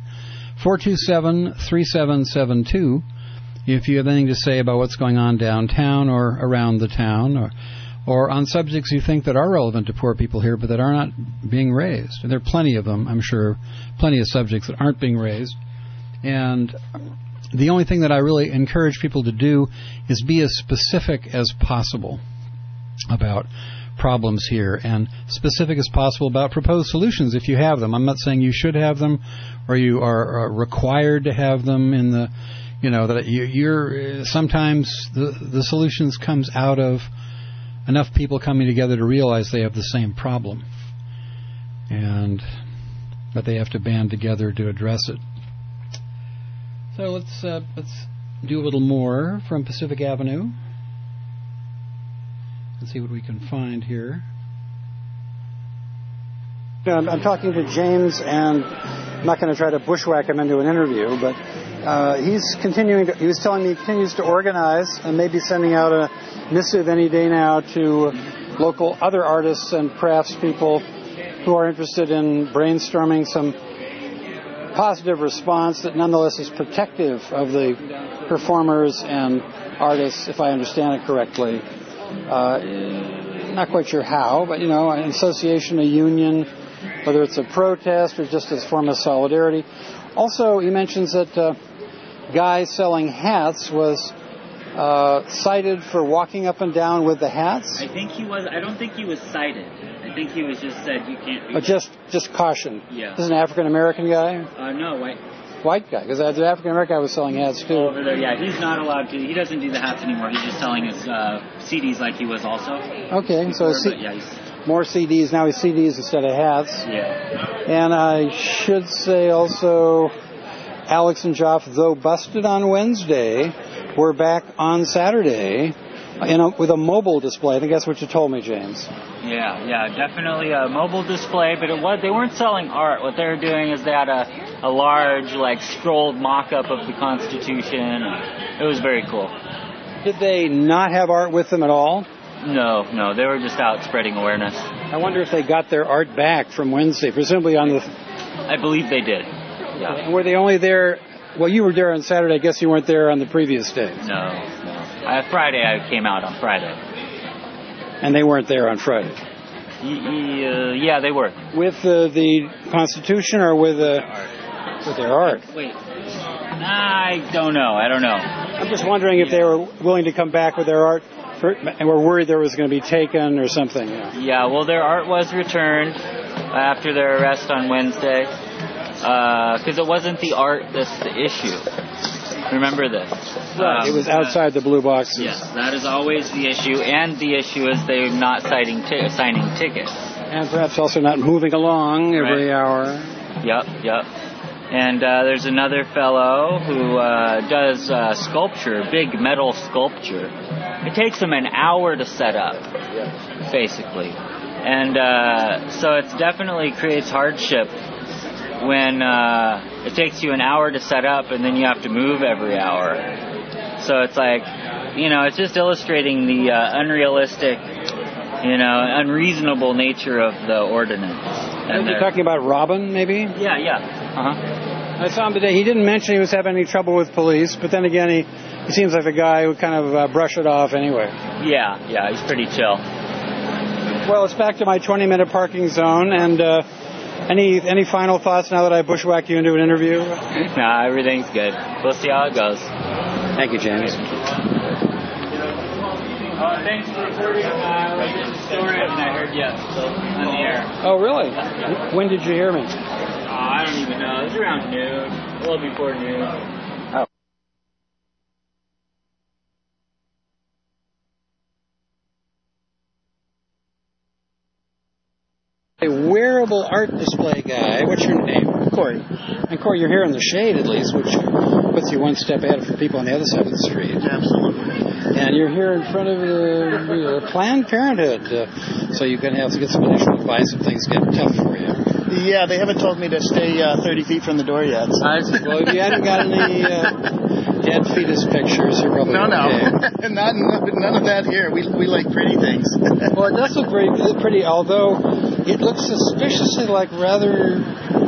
427-3772 if you have anything to say about what's going on downtown or around the town, or on subjects you think that are relevant to poor people here but that are not being raised. And there are plenty of them, I'm sure, plenty of subjects that aren't being raised. And the only thing that I really encourage people to do is be as specific as possible about problems here, and specific as possible about proposed solutions if you have them. I'm not saying you should have them or you are required to have them in the, that you're sometimes the solutions comes out of enough people coming together to realize they have the same problem and that they have to band together to address it. So let's do a little more from Pacific Avenue. Let's see what we can find here. I'm talking to James, and I'm not going to try to bushwhack him into an interview, but he was telling me he continues to organize and maybe sending out a missive any day now to local other artists and craftspeople who are interested in brainstorming some positive response that nonetheless is protective of the performers and artists, if I understand it correctly. Not quite sure how, but, an association, a union, whether it's a protest or just as a form of solidarity. Also, he mentions that a guy selling hats was cited for walking up and down with the hats. I don't think he was cited. I think he was just said you can't do that. Just caution. Yeah. This is an African-American guy? No, white. White guy, because the African-American guy was selling hats, too. Over there, yeah. He's not allowed to. He doesn't do the hats anymore. He's just selling his CDs like he was also. Okay, before, so more CDs. Now he's CDs instead of hats. Yeah. And I should say also, Alex and Joff, though busted on Wednesday, were back on Saturday with a mobile display. I think that's what you told me, James. Yeah, definitely a mobile display, but they weren't selling art. What they were doing is they had a large, scrolled mock-up of the Constitution. It was very cool. Did they not have art with them at all? No, they were just out spreading awareness. I wonder if they got their art back from Wednesday, presumably on the... I believe they did, yeah. And were they only there... Well, you were there on Saturday. I guess you weren't there on the previous day. No. Friday, I came out on Friday. And they weren't there on Friday? Yeah, they were. With the Constitution or with their art? Wait. I don't know. I'm just wondering if they were willing to come back with their art and were worried there was going to be taken or something. Yeah, well, their art was returned after their arrest on Wednesday because it wasn't the art that's the issue. Remember this. Right. It was outside the blue boxes. Yes, that is always the issue, and the issue is they're not signing tickets. And perhaps also not moving along every hour. Yep. And there's another fellow who does sculpture, big metal sculpture. It takes him an hour to set up, basically. And so it definitely creates hardship when it takes you an hour to set up and then you have to move every hour. So it's it's just illustrating the unrealistic, unreasonable nature of the ordinance. And you're talking about Robin, maybe? Yeah. I saw him today. He didn't mention he was having any trouble with police, but then again, he seems like a guy who kind of brush it off anyway. Yeah, he's pretty chill. Well, it's back to my 20-minute parking zone, and any final thoughts now that I bushwhacked you into an interview? Nah, everything's good. We'll see how it goes. Thank you, James. Thanks for reporting the story I heard on the air. Oh, really? When did you hear me? I don't even know. It was around noon, a little before noon. Oh. A wearable art display guy. What's your name? Corey. And Corey, you're here in the shade at least, which puts you one step ahead of people on the other side of the street. Absolutely. And you're here in front of Planned Parenthood, so you can have to get some additional advice if things get tough for you. Yeah, they haven't told me to stay 30 feet from the door yet. So. Well, if you hadn't got any dead fetus pictures, you're probably okay. None of that here. We like pretty things. Well, it does look very pretty, although it looks suspiciously like rather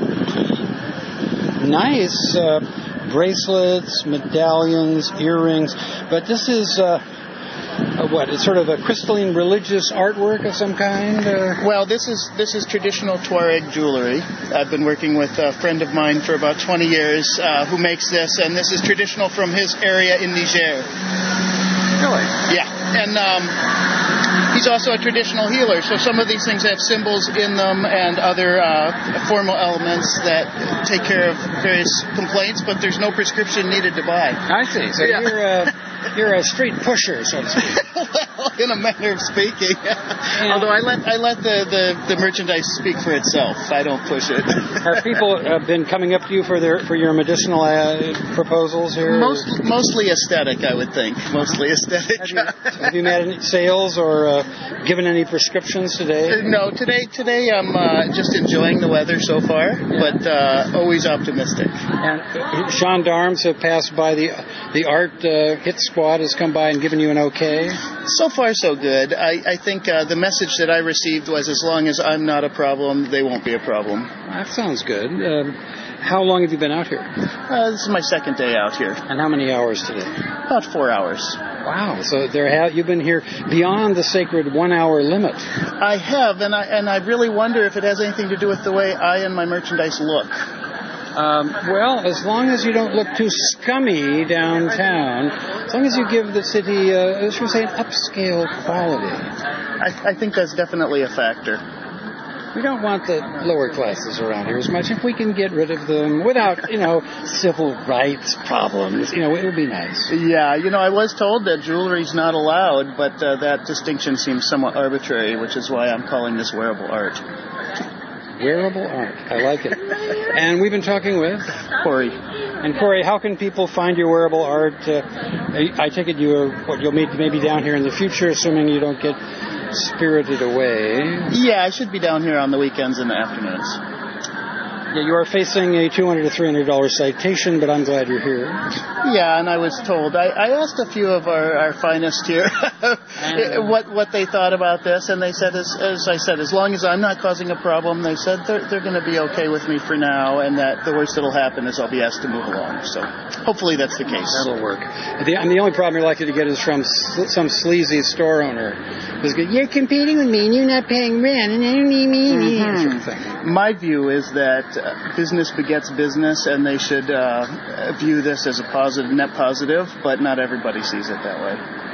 nice bracelets, medallions, earrings. But this is... It's sort of a crystalline religious artwork of some kind? Well, this is traditional Tuareg jewelry. I've been working with a friend of mine for about 20 years who makes this, and this is traditional from his area in Niger. Really? Yeah. And he's also a traditional healer, so some of these things have symbols in them and other formal elements that take care of various complaints, but there's no prescription needed to buy. I see. So you're a street pusher, so to speak. Well, in a manner of speaking. Although I let the merchandise speak for itself. I don't push it. Have people been coming up to you for your medicinal proposals here? Mostly aesthetic, I would think. Mostly aesthetic. Have you made any sales or given any prescriptions today? No, today I'm just enjoying the weather so far, but always optimistic. And gendarmes have passed by, the art hit squad has come by and given you an okay? So far, so good. I think the message that I received was, as long as I'm not a problem, they won't be a problem. That sounds good. How long have you been out here? This is my second day out here. And how many hours today? About 4 hours. Wow. So you've been here beyond the sacred 1 hour limit. I have, and I really wonder if it has anything to do with the way I and my merchandise look. Well, as long as you don't look too scummy downtown, as long as you give the city, should we say, an upscale quality. I think that's definitely a factor. We don't want the lower classes around here as much. If we can get rid of them without, civil rights problems, it would be nice. Yeah, I was told that jewelry's not allowed, but that distinction seems somewhat arbitrary, which is why I'm calling this wearable art. Wearable art. I like it. And we've been talking with Corey. And Corey, how can people find your wearable art? I take it you'll meet maybe down here in the future, assuming you don't get spirited away. Yeah, I should be down here on the weekends and the afternoons. Yeah, you are facing a $200 to $300 citation, but I'm glad you're here. Yeah, and I was told. I asked a few of our finest here what they thought about this, and they said, as I said, as long as I'm not causing a problem, they said they're going to be okay with me for now, and that the worst that'll happen is I'll be asked to move along. So hopefully that's the case. That'll work. The only problem you're likely to get is from some sleazy store owner. You're competing with me, and you're not paying rent, and sort of thing. My view is that business begets business, and they should view this as a net positive, but not everybody sees it that way.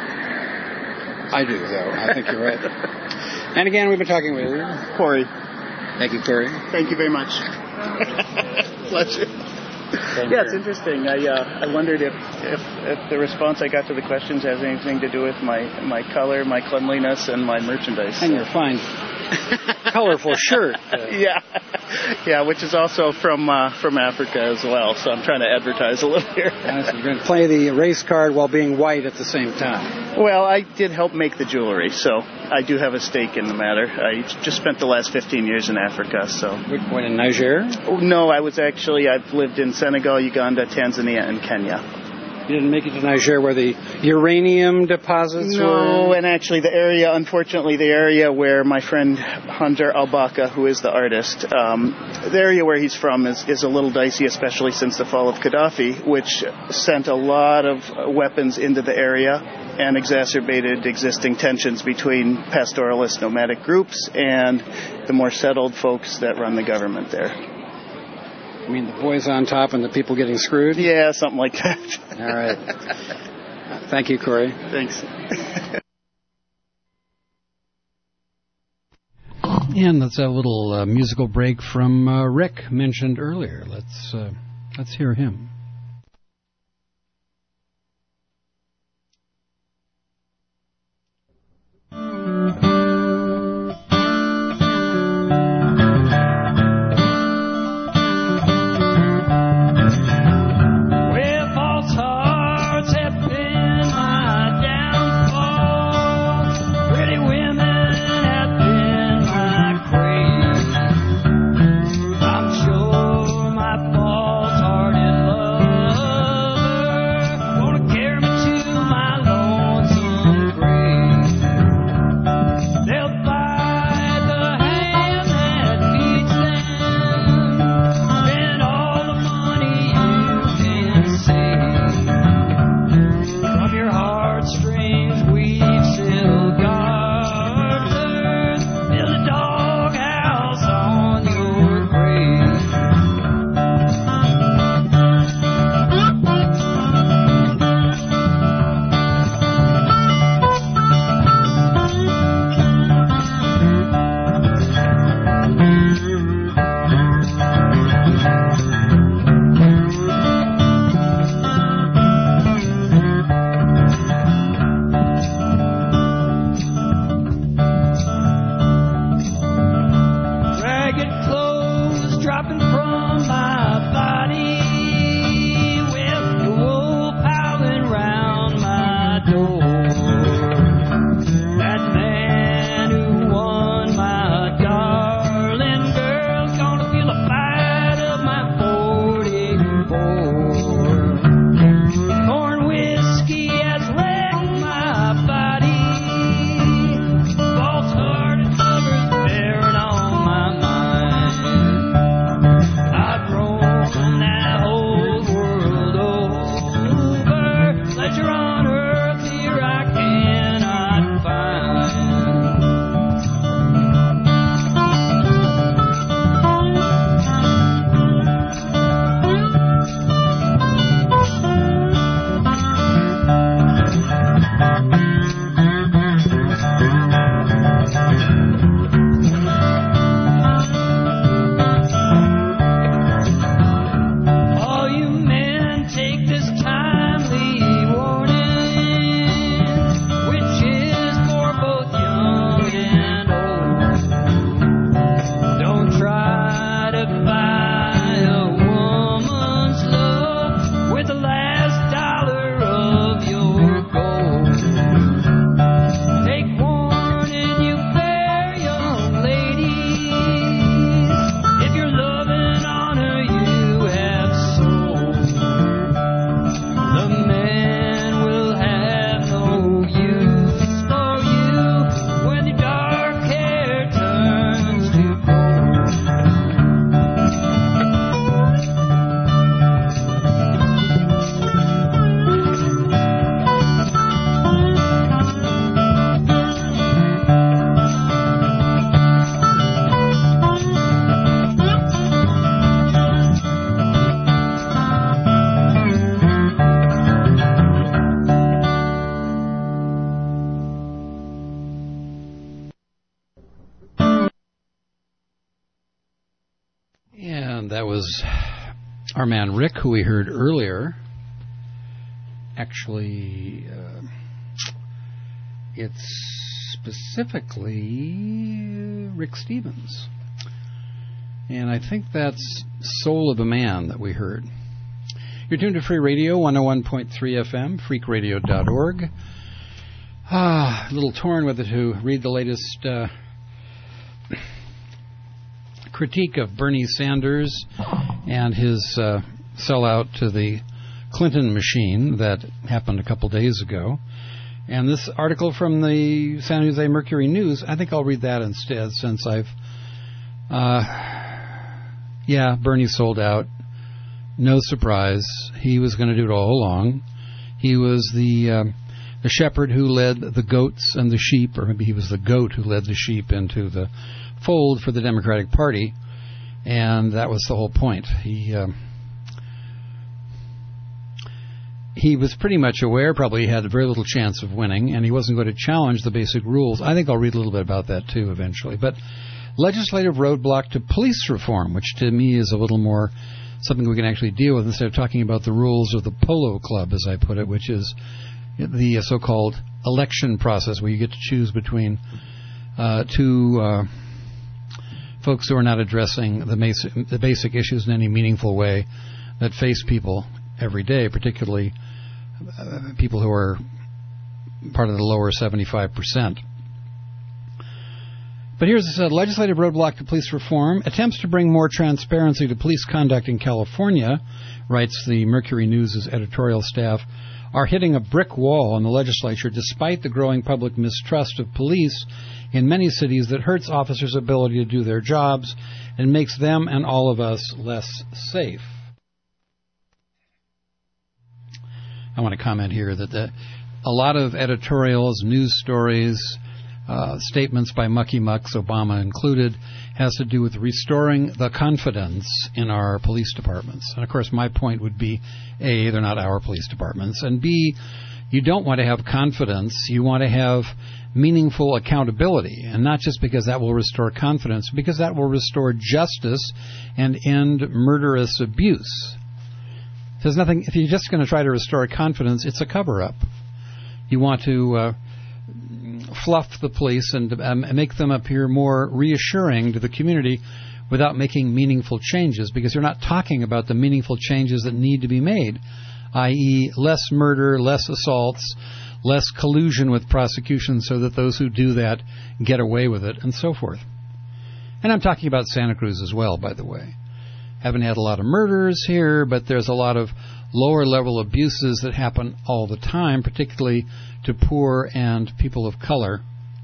I do, though. I think you're right. And again, we've been talking with Corey. Thank you, Corey. Thank you very much. Pleasure. Yeah, it's interesting. I wondered if the response I got to the questions has anything to do with my color, my cleanliness, and my merchandise. And your fine, colorful shirt. Yeah, which is also from Africa as well. So I'm trying to advertise a little here. So you're going to play the race card while being white at the same time. Well, I did help make the jewelry, so I do have a stake in the matter. I just spent the last 15 years in Africa, so. Which point, in Niger? No, I've lived in Senegal, Uganda, Tanzania, and Kenya. You didn't make it to Niger where the uranium deposits were? No, and actually unfortunately, the area where my friend Hunter Al-Baka, who is the artist, the area where he's from is a little dicey, especially since the fall of Gaddafi, which sent a lot of weapons into the area and exacerbated existing tensions between pastoralist nomadic groups and the more settled folks that run the government there. You mean the boys on top and the people getting screwed? Yeah, something like that. All right. Thank you, Corey. Thanks. And that's a little musical break from Rick mentioned earlier. Let's hear him. I'm sure my false-hearted love That was our man Rick, who we heard earlier. Actually, it's specifically Rick Stevens. And I think that's Soul of a Man that we heard. You're tuned to Free Radio, 101.3 FM, freakradio.org. A little torn whether to read the latest critique of Bernie Sanders and his sellout to the Clinton machine that happened a couple days ago. And this article from the San Jose Mercury News, I think I'll read that instead, since I've... Bernie sold out. No surprise. He was going to do it all along. He was the shepherd who led the goats and the sheep, or maybe he was the goat who led the sheep into the fold for the Democratic Party, and that was the whole point. He was pretty much aware, probably had very little chance of winning, and he wasn't going to challenge the basic rules. I think I'll read a little bit about that, too, eventually. But legislative roadblock to police reform, which to me is a little more something we can actually deal with instead of talking about the rules of the Polo Club, as I put it, which is the so-called election process where you get to choose between two folks who are not addressing the basic issues in any meaningful way that face people every day, particularly people who are part of the lower 75%. But here's a legislative roadblock to police reform. Attempts to bring more transparency to police conduct in California, writes the Mercury News' editorial staff, are hitting a brick wall in the legislature despite the growing public mistrust of police in many cities that hurts officers' ability to do their jobs and makes them and all of us less safe. I want to comment here that a lot of editorials, news stories, statements by Mucky Mucks, Obama included, has to do with restoring the confidence in our police departments. And, of course, my point would be, A, they're not our police departments, and B, you don't want to have confidence. You want to have meaningful accountability, and not just because that will restore confidence, because that will restore justice and end murderous abuse. There's nothing. If you're just going to try to restore confidence, it's a cover-up. You want to fluff the police and make them appear more reassuring to the community without making meaningful changes, because you're not talking about the meaningful changes that need to be made. i.e. less murder, less assaults, less collusion with prosecution so that those who do that get away with it, and so forth. And I'm talking about Santa Cruz as well, by the way. Haven't had a lot of murders here, but there's a lot of lower-level abuses that happen all the time, particularly to poor and people of color.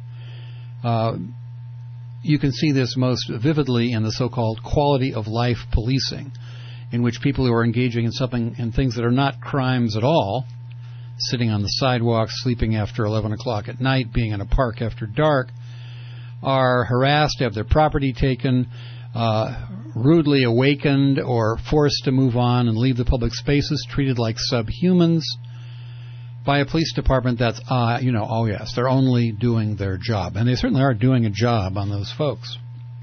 You can see this most vividly in the so-called quality of life policing, in which people who are engaging in things that are not crimes at all, sitting on the sidewalk, sleeping after 11 o'clock at night, being in a park after dark, are harassed, have their property taken, rudely awakened, or forced to move on and leave the public spaces, treated like subhumans by a police department that's, oh yes, they're only doing their job. And they certainly are doing a job on those folks.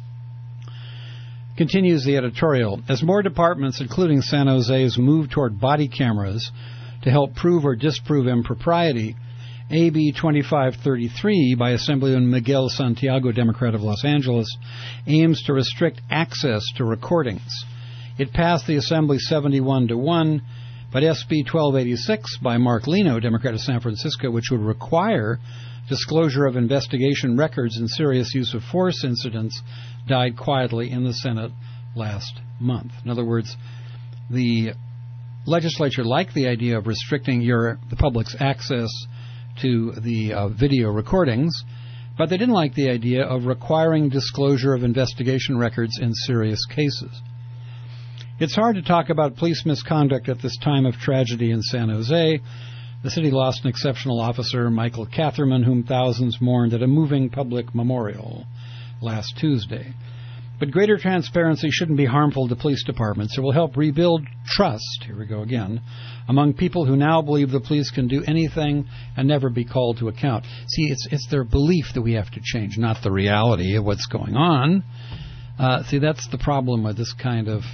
Continues the editorial. As more departments, including San Jose's, move toward body cameras to help prove or disprove impropriety, AB 2533 by Assemblyman Miguel Santiago, Democrat of Los Angeles, aims to restrict access to recordings. It passed the Assembly 71-1, but SB 1286 by Mark Lino, Democrat of San Francisco, which would require disclosure of investigation records in serious use of force incidents, died quietly in the Senate last month. In other words, the legislature liked the idea of restricting the public's access to the video recordings, but they didn't like the idea of requiring disclosure of investigation records in serious cases. It's hard to talk about police misconduct at this time of tragedy in San Jose. The city lost an exceptional officer, Michael Catherman, whom thousands mourned at a moving public memorial last Tuesday. But greater transparency shouldn't be harmful to police departments. It will help rebuild trust, here we go again, among people who now believe the police can do anything and never be called to account. See, it's their belief that we have to change, not the reality of what's going on. See, that's the problem with this kind of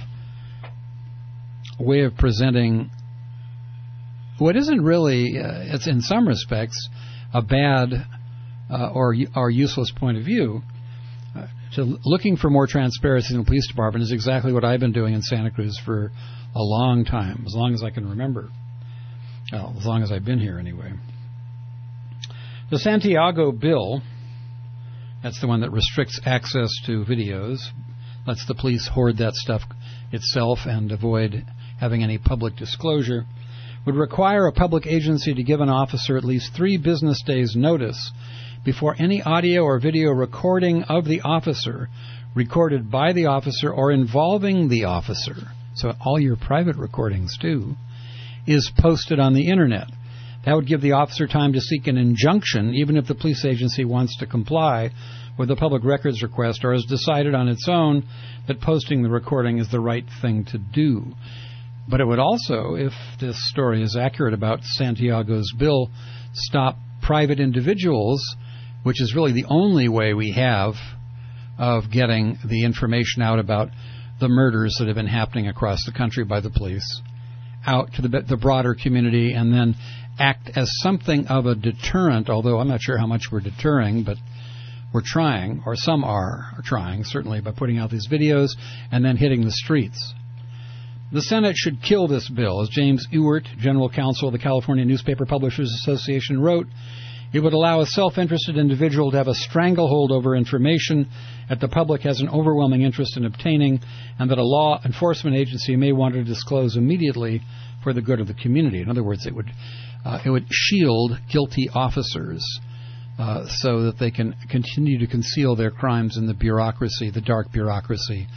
way of presenting what isn't really, it's in some respects, a bad or useless point of view. Looking for more transparency in the police department is exactly what I've been doing in Santa Cruz for a long time, as long as I can remember. Well, as long as I've been here, anyway. The Santiago bill, that's the one that restricts access to videos, lets the police hoard that stuff itself and avoid having any public disclosure, would require a public agency to give an officer at least 3 business days' notice before any audio or video recording of the officer, recorded by the officer or involving the officer, so all your private recordings too, is posted on the Internet. That would give the officer time to seek an injunction, even if the police agency wants to comply with the public records request or has decided on its own that posting the recording is the right thing to do. But it would also, if this story is accurate about Santiago's bill, stop private individuals, which is really the only way we have of getting the information out about the murders that have been happening across the country by the police, out to the broader community, and then act as something of a deterrent, although I'm not sure how much we're deterring, but we're trying, or some are trying, certainly, by putting out these videos and then hitting the streets. The Senate should kill this bill. As James Ewart, General Counsel of the California Newspaper Publishers Association, wrote, it would allow a self-interested individual to have a stranglehold over information that the public has an overwhelming interest in obtaining and that a law enforcement agency may want to disclose immediately for the good of the community. In other words, it would shield guilty officers so that they can continue to conceal their crimes in the bureaucracy, the dark bureaucracy,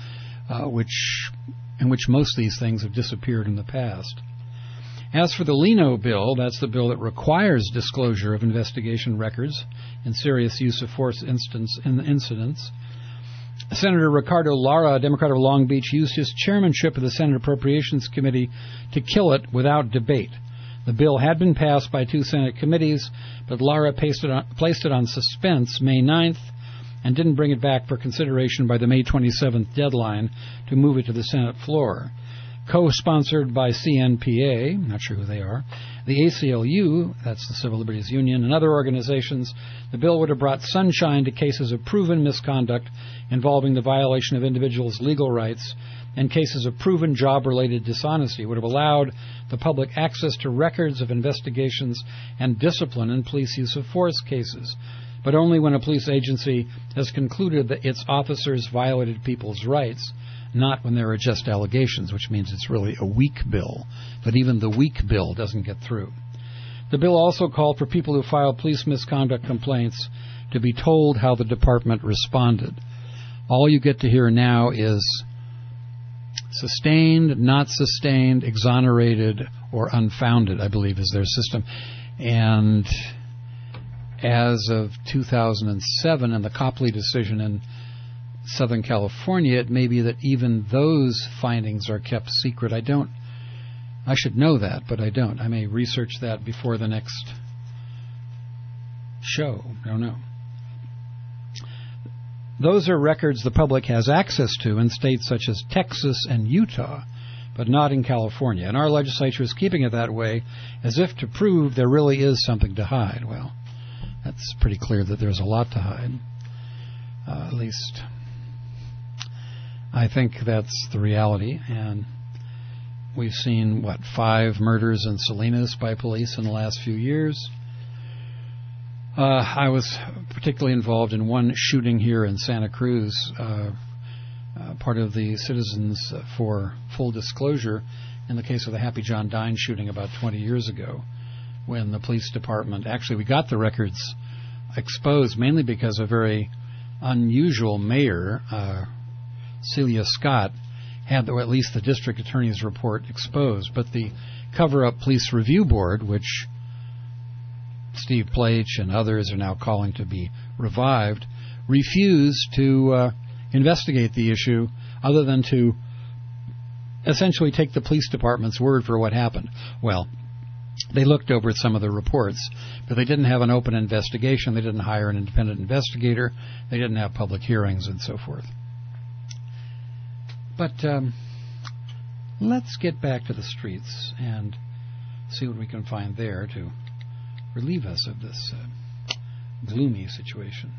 in which most of these things have disappeared in the past. As for the Lino bill, that's the bill that requires disclosure of investigation records in serious use of force incidents. Senator Ricardo Lara, a Democrat of Long Beach, used his chairmanship of the Senate Appropriations Committee to kill it without debate. The bill had been passed by 2 Senate committees, but Lara placed it on suspense May 9th and didn't bring it back for consideration by the May 27th deadline to move it to the Senate floor. Co-sponsored by CNPA, I'm not sure who they are, the ACLU, that's the Civil Liberties Union, and other organizations, the bill would have brought sunshine to cases of proven misconduct involving the violation of individuals' legal rights in cases of proven job-related dishonesty. It would have allowed the public access to records of investigations and discipline in police use of force cases, but only when a police agency has concluded that its officers violated people's rights, not when there are just allegations, which means it's really a weak bill. But even the weak bill doesn't get through. The bill also called for people who file police misconduct complaints to be told how the department responded. All you get to hear now is sustained, not sustained, exonerated, or unfounded, I believe, is their system. And as of 2007 and the Copley decision in Southern California, it may be that even those findings are kept secret. I should know that, but I don't. I may research that before the next show. I don't know. Those are records the public has access to in states such as Texas and Utah, but not in California. And our legislature is keeping it that way as if to prove there really is something to hide. Well, that's pretty clear that there's a lot to hide. At least I think that's the reality. And we've seen, 5 murders in Salinas by police in the last few years. I was particularly involved in one shooting here in Santa Cruz, part of the Citizens for Full Disclosure, in the case of the Happy John Dine shooting about 20 years ago, when the police department, actually we got the records exposed mainly because a very unusual mayor, Celia Scott, had at least the district attorney's report exposed, but the cover-up police review board, which Steve Plage and others are now calling to be revived, refused to investigate the issue other than to essentially take the police department's word for what happened. Well, they looked over at some of the reports, but they didn't have an open investigation. They didn't hire an independent investigator. They didn't have public hearings and so forth. But let's get back to the streets and see what we can find there to relieve us of this gloomy situation.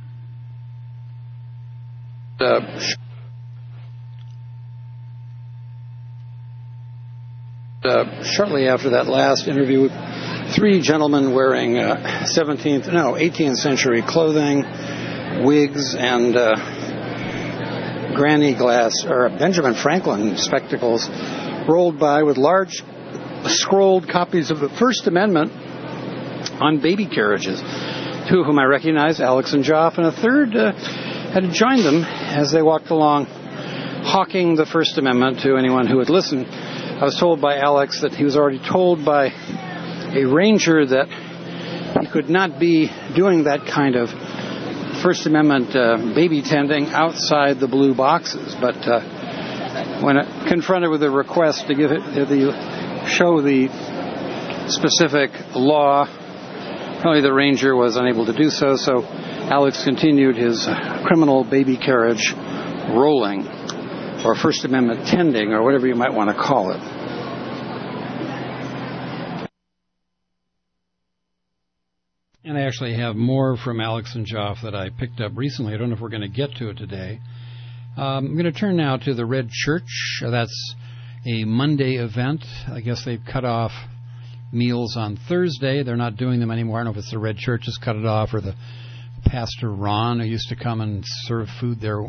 Shortly after that last interview, 3 gentlemen wearing 18th century clothing, wigs, and granny glass or Benjamin Franklin spectacles rolled by with large scrolled copies of the First Amendment on baby carriages. 2 of whom I recognized, Alex and Joff, and a third had joined them as they walked along, hawking the First Amendment to anyone who would listen. I was told by Alex that he was already told by a ranger that he could not be doing that kind of First Amendment baby tending outside the blue boxes. But when confronted with a request to show the specific law, apparently the ranger was unable to do so, so Alex continued his criminal baby carriage rolling, or First Amendment tending, or whatever you might want to call it. And I actually have more from Alex and Joff that I picked up recently. I don't know if we're going to get to it today. I'm going to turn now to the Red Church. That's a Monday event. I guess they've cut off meals on Thursday. They're not doing them anymore. I don't know if it's the Red Church has cut it off or the Pastor Ron who used to come and serve food there.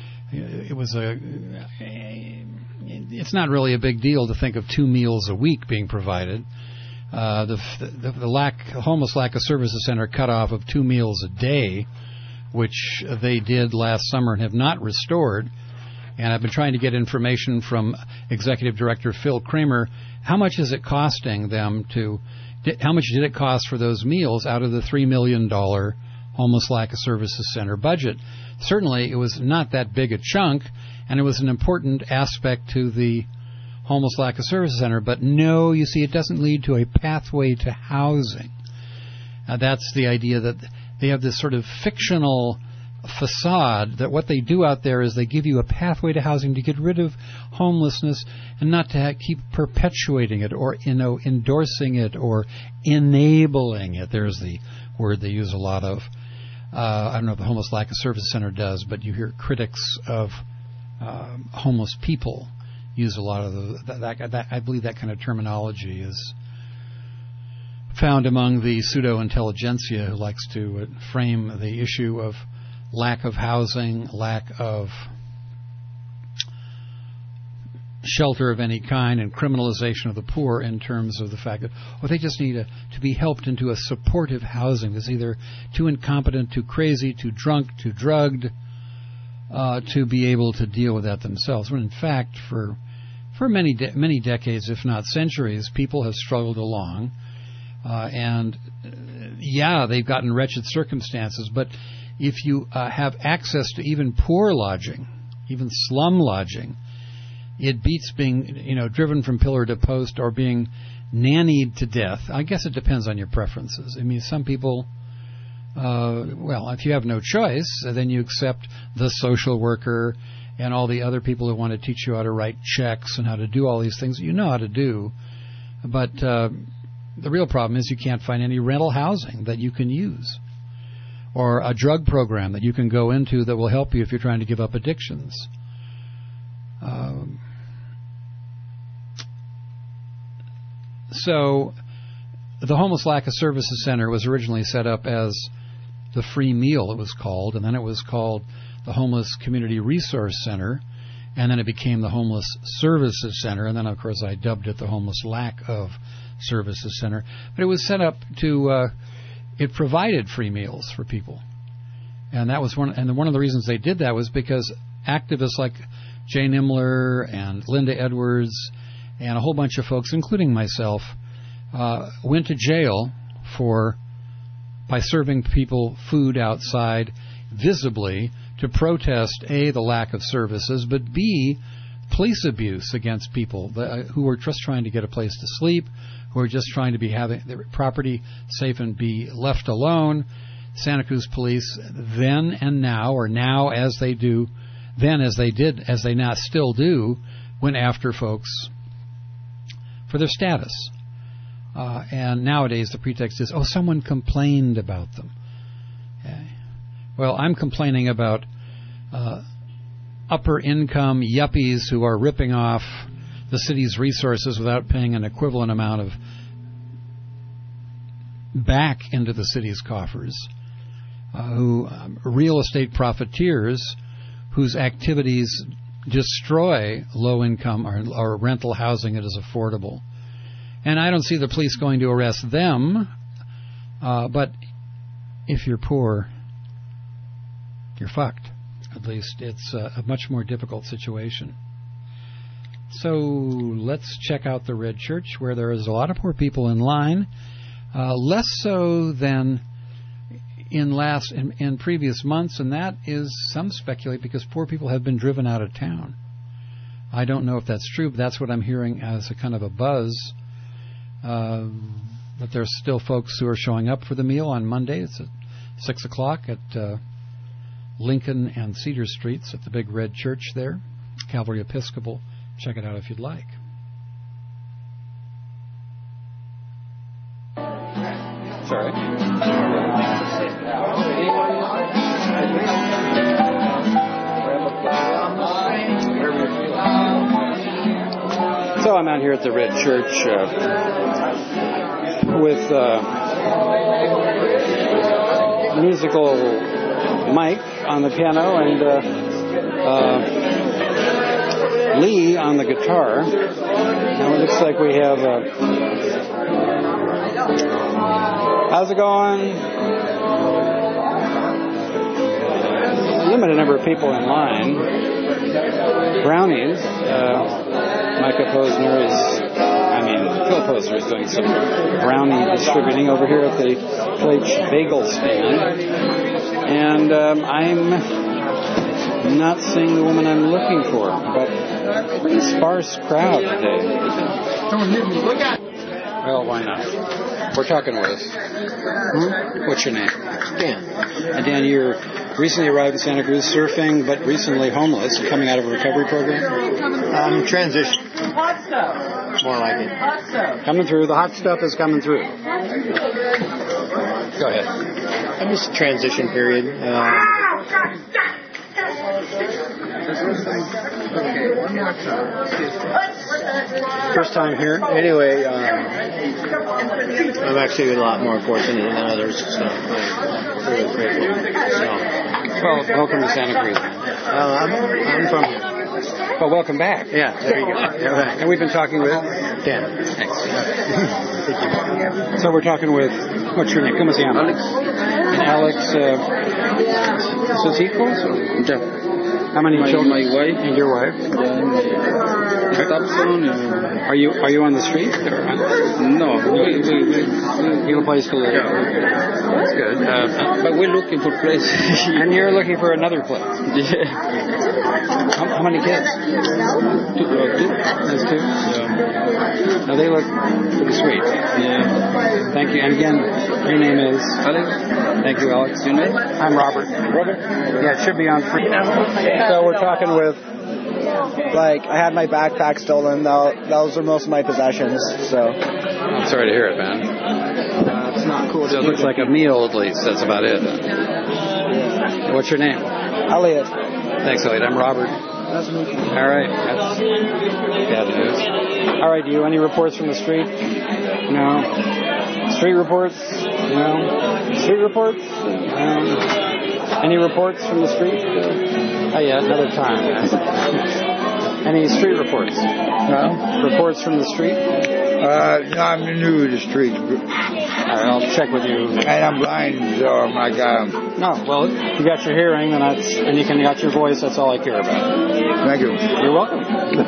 It's not really a big deal to think of 2 meals a week being provided. The Homeless Lack of Services Center cut off of 2 meals a day, which they did last summer and have not restored. And I've been trying to get information from Executive Director Phil Kramer. How much is it costing them how much did it cost for those meals out of the $3 million Homeless Lack of Services Center budget? Certainly, it was not that big a chunk, and it was an important aspect to the Homeless Lack of Services Center. But no, you see, it doesn't lead to a pathway to housing. That's the idea that they have this sort of fictional facade that what they do out there is they give you a pathway to housing to get rid of homelessness and not to keep perpetuating it or endorsing it or enabling it. There's the word they use a lot of. I don't know if the Homeless Lack of Services Center does, but you hear critics of homeless people use a lot of that. I believe that kind of terminology is found among the pseudo-intelligentsia who likes to frame the issue of lack of housing, lack of shelter of any kind, and criminalization of the poor in terms of the fact that they just need to be helped into a supportive housing that's either too incompetent, too crazy, too drunk, too drugged to be able to deal with that themselves. When in fact, for many decades, if not centuries, people have struggled along, and they've gotten wretched circumstances, but if you have access to even poor lodging, even slum lodging, it beats being, driven from pillar to post or being nannied to death. I guess it depends on your preferences. I mean, some people, if you have no choice, then you accept the social worker and all the other people who want to teach you how to write checks and how to do all these things that you know how to do. But the real problem is you can't find any rental housing that you can use or a drug program that you can go into that will help you if you're trying to give up addictions. So the Homeless Lack of Services Center was originally set up as the Free Meal, it was called, and then it was called the Homeless Community Resource Center, and then it became the Homeless Services Center, and then, of course, I dubbed it the Homeless Lack of Services Center. But it was set up to, it provided free meals for people. And that was one of the reasons they did that was because activists like Jay Nimmler and Linda Edwards and a whole bunch of folks, including myself, went to jail by serving people food outside visibly to protest, A, the lack of services, but B, police abuse against people who were just trying to get a place to sleep, who were just trying to be having their property safe and be left alone. Santa Cruz police then and now, or now as they do, then as they did, as they now still do, went after folks for their status. And nowadays the pretext is, someone complained about them. Okay. Well, I'm complaining about upper income yuppies who are ripping off the city's resources without paying an equivalent amount of back into the city's coffers, who real estate profiteers whose activities destroy low-income or rental housing that is affordable. And I don't see the police going to arrest them, but if you're poor, you're fucked. At least it's a much more difficult situation. So let's check out the Red Church, where there is a lot of poor people in line, less so than in previous months, and that is, some speculate, because poor people have been driven out of town. I don't know if that's true, but that's what I'm hearing as a kind of a buzz. But there's still folks who are showing up for the meal on Monday. It's at 6 o'clock at Lincoln and Cedar Streets at the Big Red Church there, Calvary Episcopal. Check it out if you'd like. Sorry. So I'm out here at the Red Church with musical Mike on the piano and Lee on the guitar. Now it looks like we have how's it going? A limited number of people in line. Brownies. Phil Posner is doing some brownie distributing over here at the Fleich Bagel stand. And I'm not seeing the woman I'm looking for, but pretty sparse crowd today. Well, why not? We're talking with. What's your name? Dan. And Dan, you're recently arrived in Santa Cruz surfing, but recently homeless. You're coming out of a recovery program? Transition. Hot stuff. More like it. Hot stuff. Coming through. The hot stuff is coming through. Go ahead. I'm just a transition period. First time here? Anyway, I'm actually a lot more fortunate than others, so I'm really grateful. So, well, welcome to Santa Cruz. I'm from here. Well, welcome back. Yeah, there you go. Yeah. And we've been talking with Dan. Thanks. So we're talking with, what's your name? ¿Cómo se llama? Alex. And Alex, sus hijos? Yeah. How many children? My wife. And your wife? Are you on the street? No, we you have a place to live. Yeah. That's good. But we're looking for places. And you're looking for another place. Yeah. How many kids? Two. There's two? Yeah. Now they look pretty sweet. Yeah. Thank you. And again, your name is? Alex. Thank you, Alex. Your name? I'm Robert. Robert? Yeah, it should be on free now. So we're talking with, like, I had my backpack stolen. Those are most of my possessions, so. I'm sorry to hear it, man. It's not cool. So it looks like a meal, at least. That's about it. What's your name? Elliot. Thanks, Elliot. I'm Robert. Nice to meet you. All right. That's bad news. All right, do you have any reports from the street? No. Street reports? No. Street reports? No. Any reports from the street? Oh, yeah, another time. Any street reports? No. Reports from the street? No, I'm new to the street. All right, I'll check with you. And I'm blind, so I'm like, No, well, you got your hearing, and you got your voice. That's all I care about. Thank you. You're welcome.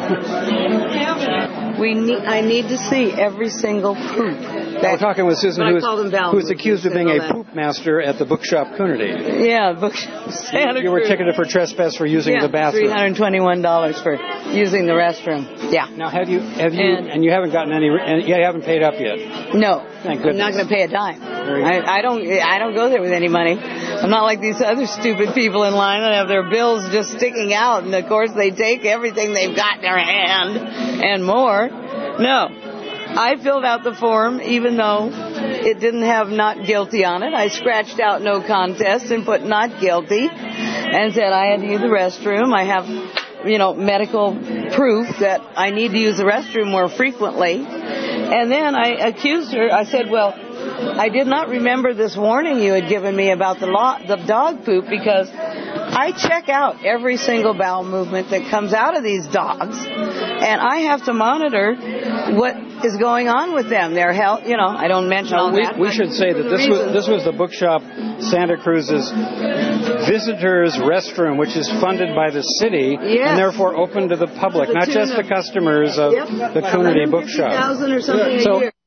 I need to see every single poop. We're talking with Susan, who's accused of being a poop master at the bookshop Coonerty. Yeah, bookshop Santa You were ticketed for trespass for using the bathroom. $321 for using the restroom. Yeah. Now, have you, and you haven't gotten any, and you haven't paid up yet? No. Thank goodness. I'm not going to pay a dime. I don't go there with any money. I'm not like these other stupid people in line that have their bills just sticking out, and of course they take everything they've got in their hand and more. No. I filled out the form even though it didn't have not guilty on it. I scratched out no contest and put not guilty and said I had to use the restroom. I have, medical proof that I need to use the restroom more frequently. And then I accused her. I said, well, I did not remember this warning you had given me about the dog poop because I check out every single bowel movement that comes out of these dogs, and I have to monitor what is going on with them. Their health, I don't mention all that. We should say that this was the bookshop Santa Cruz's visitors' restroom, which is funded by the city and therefore open to the public, not just the customers of the Coonerty bookshop. Or something a year.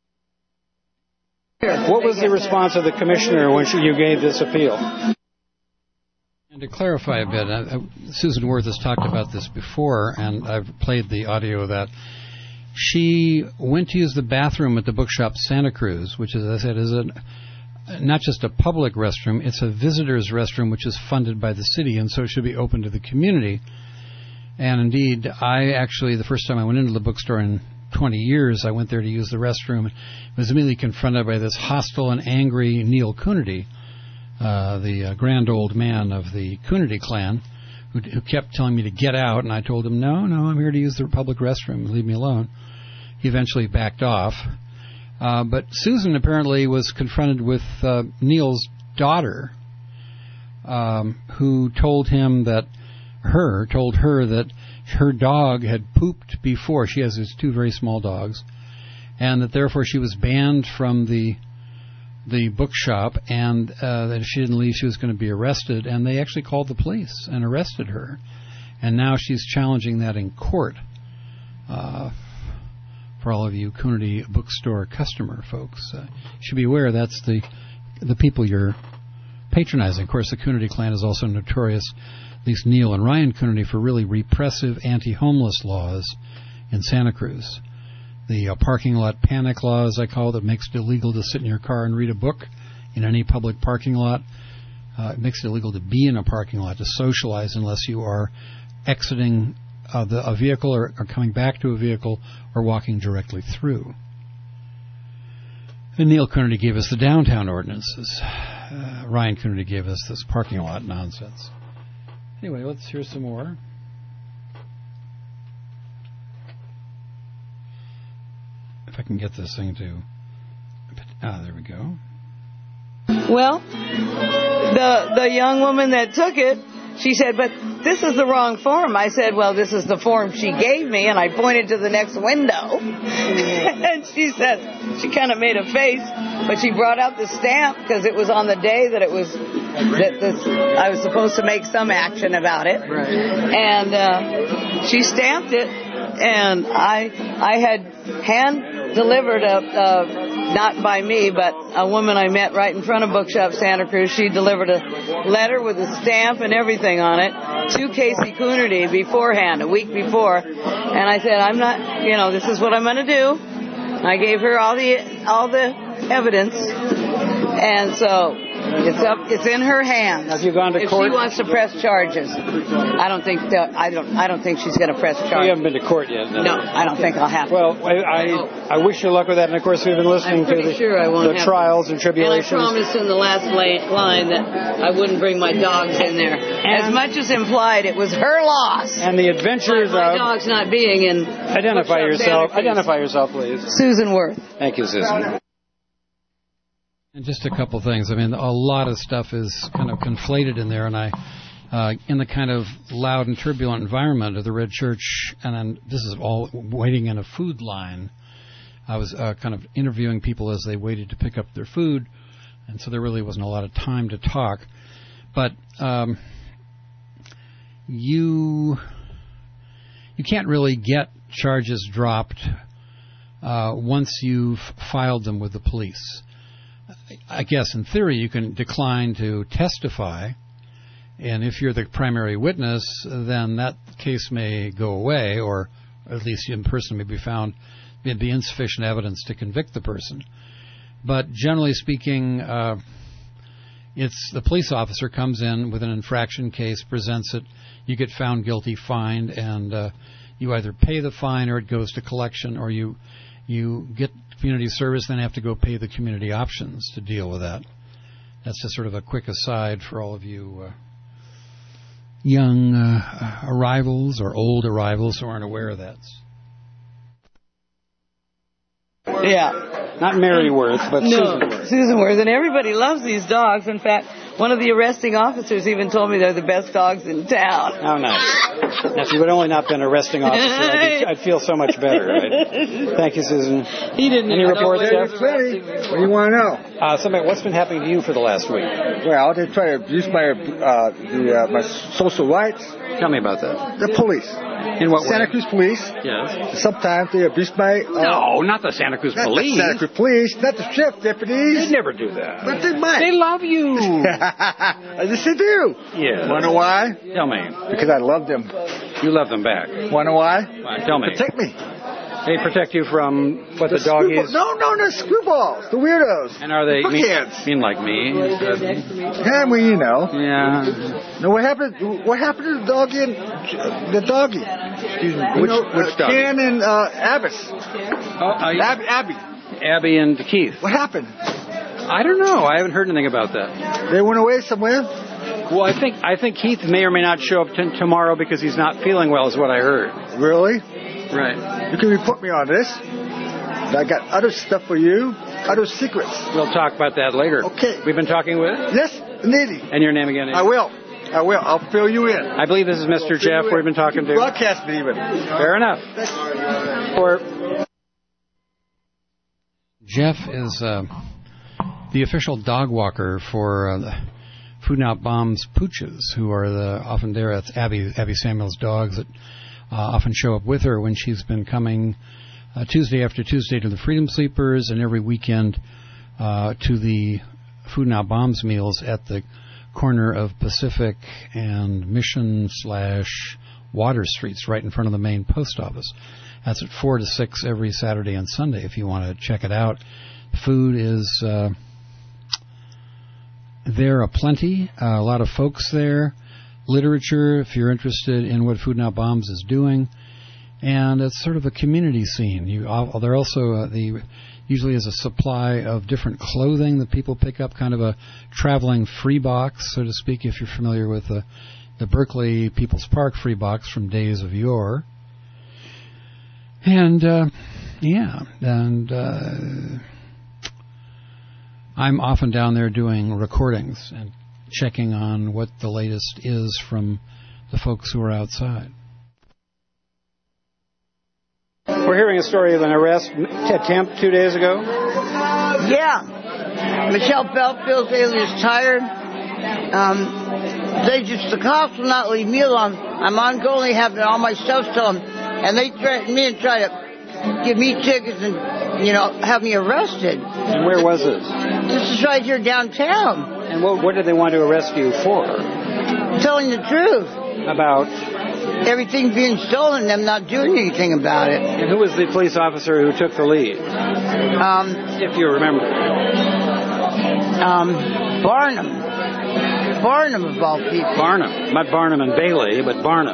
What was the response of the commissioner when you gave this appeal? And to clarify a bit, Susan Worth has talked about this before, and I've played the audio of that. She went to use the bathroom at the bookshop Santa Cruz, which, as I said, is not just a public restroom, it's a visitor's restroom, which is funded by the city, and so it should be open to the community. And indeed, the first time I went into the bookstore in 20 years, I went there to use the restroom and was immediately confronted by this hostile and angry Neil Coonerty, the grand old man of the Coonerty clan, who kept telling me to get out, and I told him, no, I'm here to use the public restroom, leave me alone. He eventually backed off. But Susan apparently was confronted with Neil's daughter, who told her that her dog had pooped before. She has these two very small dogs, and that therefore she was banned from the bookshop, and that if she didn't leave, she was going to be arrested. And they actually called the police and arrested her. And now she's challenging that in court. For all of you Coonerty bookstore customer folks, you should be aware that's the people you're patronizing. Of course, the Coonerty clan is also notorious, at least Neil and Ryan Coonerty, for really repressive anti-homeless laws in Santa Cruz. The parking lot panic law, as I call it, that makes it illegal to sit in your car and read a book in any public parking lot. It makes it illegal to be in a parking lot, to socialize, unless you are exiting a vehicle or coming back to a vehicle or walking directly through. And Neil Coonerty gave us the downtown ordinances. Ryan Coonerty gave us this parking lot nonsense. Anyway, let's hear some more. If I can get this thing to... there we go. Well, the young woman that took it, she said, but this is the wrong form. I said, well, this is the form she gave me, and I pointed to the next window. And she said, she kind of made a face, but she brought out the stamp because it was on the day that it was, I was supposed to make some action about it. Right. And she stamped it, and I had hand-delivered not by me, but a woman I met right in front of Bookshop Santa Cruz. She delivered a letter with a stamp and everything on it to Casey Coonerty beforehand, a week before. And I said, I'm not, this is what I'm going to do. I gave her all the evidence. And so it's in her hands. Have you gone to court? If she wants to press charges, I don't think she's going to press charges. You haven't been to court yet. No, I don't think I'll have to. Well, I wish you luck with that. And of course, we've been listening to the trials and tribulations. And I promised in the last line that I wouldn't bring my dogs in there. As much as implied, it was her loss. And the adventures my dog's not being in. Identify yourself. Identify yourself, please. Susan Worth. Thank you, Susan. And just a couple things. I mean, a lot of stuff is kind of conflated in there, and in the kind of loud and turbulent environment of the Red Church, and then this is all waiting in a food line. I was kind of interviewing people as they waited to pick up their food, and so there really wasn't a lot of time to talk. But you can't really get charges dropped once you've filed them with the police. I guess in theory you can decline to testify, and if you're the primary witness, then that case may go away, or at least in person may be found to be insufficient evidence to convict the person. But generally speaking, it's the police officer comes in with an infraction case, presents it, you get found guilty, fined, and you either pay the fine or it goes to collection, or you get community service, then have to go pay the community options to deal with that. That's just sort of a quick aside for all of you young arrivals or old arrivals who aren't aware of that. Yeah. Not Mary Worth, but Susan Worth. Susan Worth. And everybody loves these dogs. In fact, one of the arresting officers even told me they're the best dogs in town. Oh, nice. Now, if you would only not been an arresting officer, I'd feel so much better, right? Thank you, Susan. He didn't Any reports, Jeff? What do you want to know? Somebody, what's been happening to you for the last week? Well, they try to abuse my social rights. Tell me about that. The police. In what way? Santa Cruz police. Yes. Sometimes they abuse my... no, not the Santa Cruz police. Not the Santa Cruz police, not the sheriff deputies. They never do that. But they might. They love you. Yes, they do. Yeah. Want to know why? Tell me. Because I love them. You love them back. Want to know why? Tell me. Protect me. They protect you from what the dog is? No, the screwballs, the weirdos. And are they mean like me? Yeah, well, you know. Yeah. No, what happened to the doggy? Excuse me. Which doggy? Ken and Abbas. Abby and Keith. What happened? I don't know. I haven't heard anything about that. They went away somewhere? Well, I think Keith may or may not show up tomorrow because he's not feeling well, is what I heard. Really? Right. You can report me on this. I got other stuff for you, other secrets. We'll talk about that later. Okay. We've been talking with? Yes, Nady. And your name again? I will. I'll fill you in. I believe this is Mr. Jeff we've been talking to. Broadcast me even. Fair enough. Jeff is the official dog walker for the Food Not Bombs Pooches, who are often there. That's Abby Samuel's dogs that often show up with her when she's been coming Tuesday after Tuesday to the Freedom Sleepers, and every weekend to the Food Not Bombs meals at the corner of Pacific and Mission / Water Streets, right in front of the main post office. That's at 4 to 6 every Saturday and Sunday if you want to check it out. Food is there aplenty, a lot of folks there. Literature, if you're interested in what Food Not Bombs is doing. And it's sort of a community scene. There also usually is a supply of different clothing that people pick up, kind of a traveling free box, so to speak, if you're familiar with the Berkeley People's Park free box from days of yore. And, I'm often down there doing recordings and checking on what the latest is from the folks who are outside. We're hearing a story of an arrest attempt 2 days ago. Yeah. Michelle Belfield, alias Tired. The cops will not leave me alone. I'm ongoingly having all my stuff stolen. And they threaten me and try to give me tickets and, have me arrested. And where was this? This is right here downtown. And what did they want to arrest you for? Telling the truth. About? Everything being stolen and them not doing anything about it. And who was the police officer who took the lead? If you remember. Barnum. Barnum of all people. Barnum. Not Barnum and Bailey, but Barnum.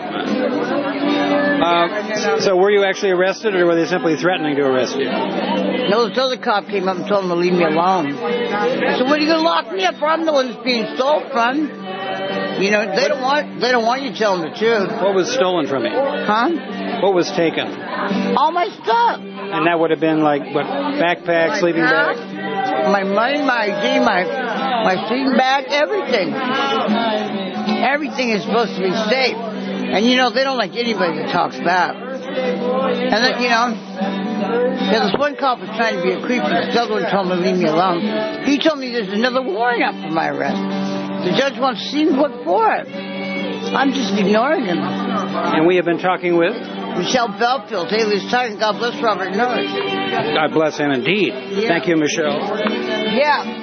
So were you actually arrested, or were they simply threatening to arrest you? No, this other cop came up and told him to leave me alone. I said, what are you going to lock me up for? I'm the one that's being stolen from. They don't want you telling the truth. What was stolen from you? Huh? What was taken? All my stuff. And that would have been like, what, backpack, sleeping bag? My money, my ID, my sleeping bag, everything. Everything is supposed to be safe. And, they don't like anybody that talks back. And then, this one cop was trying to be a creep, and the other one told him to leave me alone. He told me there's another warrant out for my arrest. The judge wants to see what for it. I'm just ignoring him. And we have been talking with? Michelle Belfield, alias Titan. God bless Robert Norris. God bless him indeed. Yeah. Thank you, Michelle. Yeah.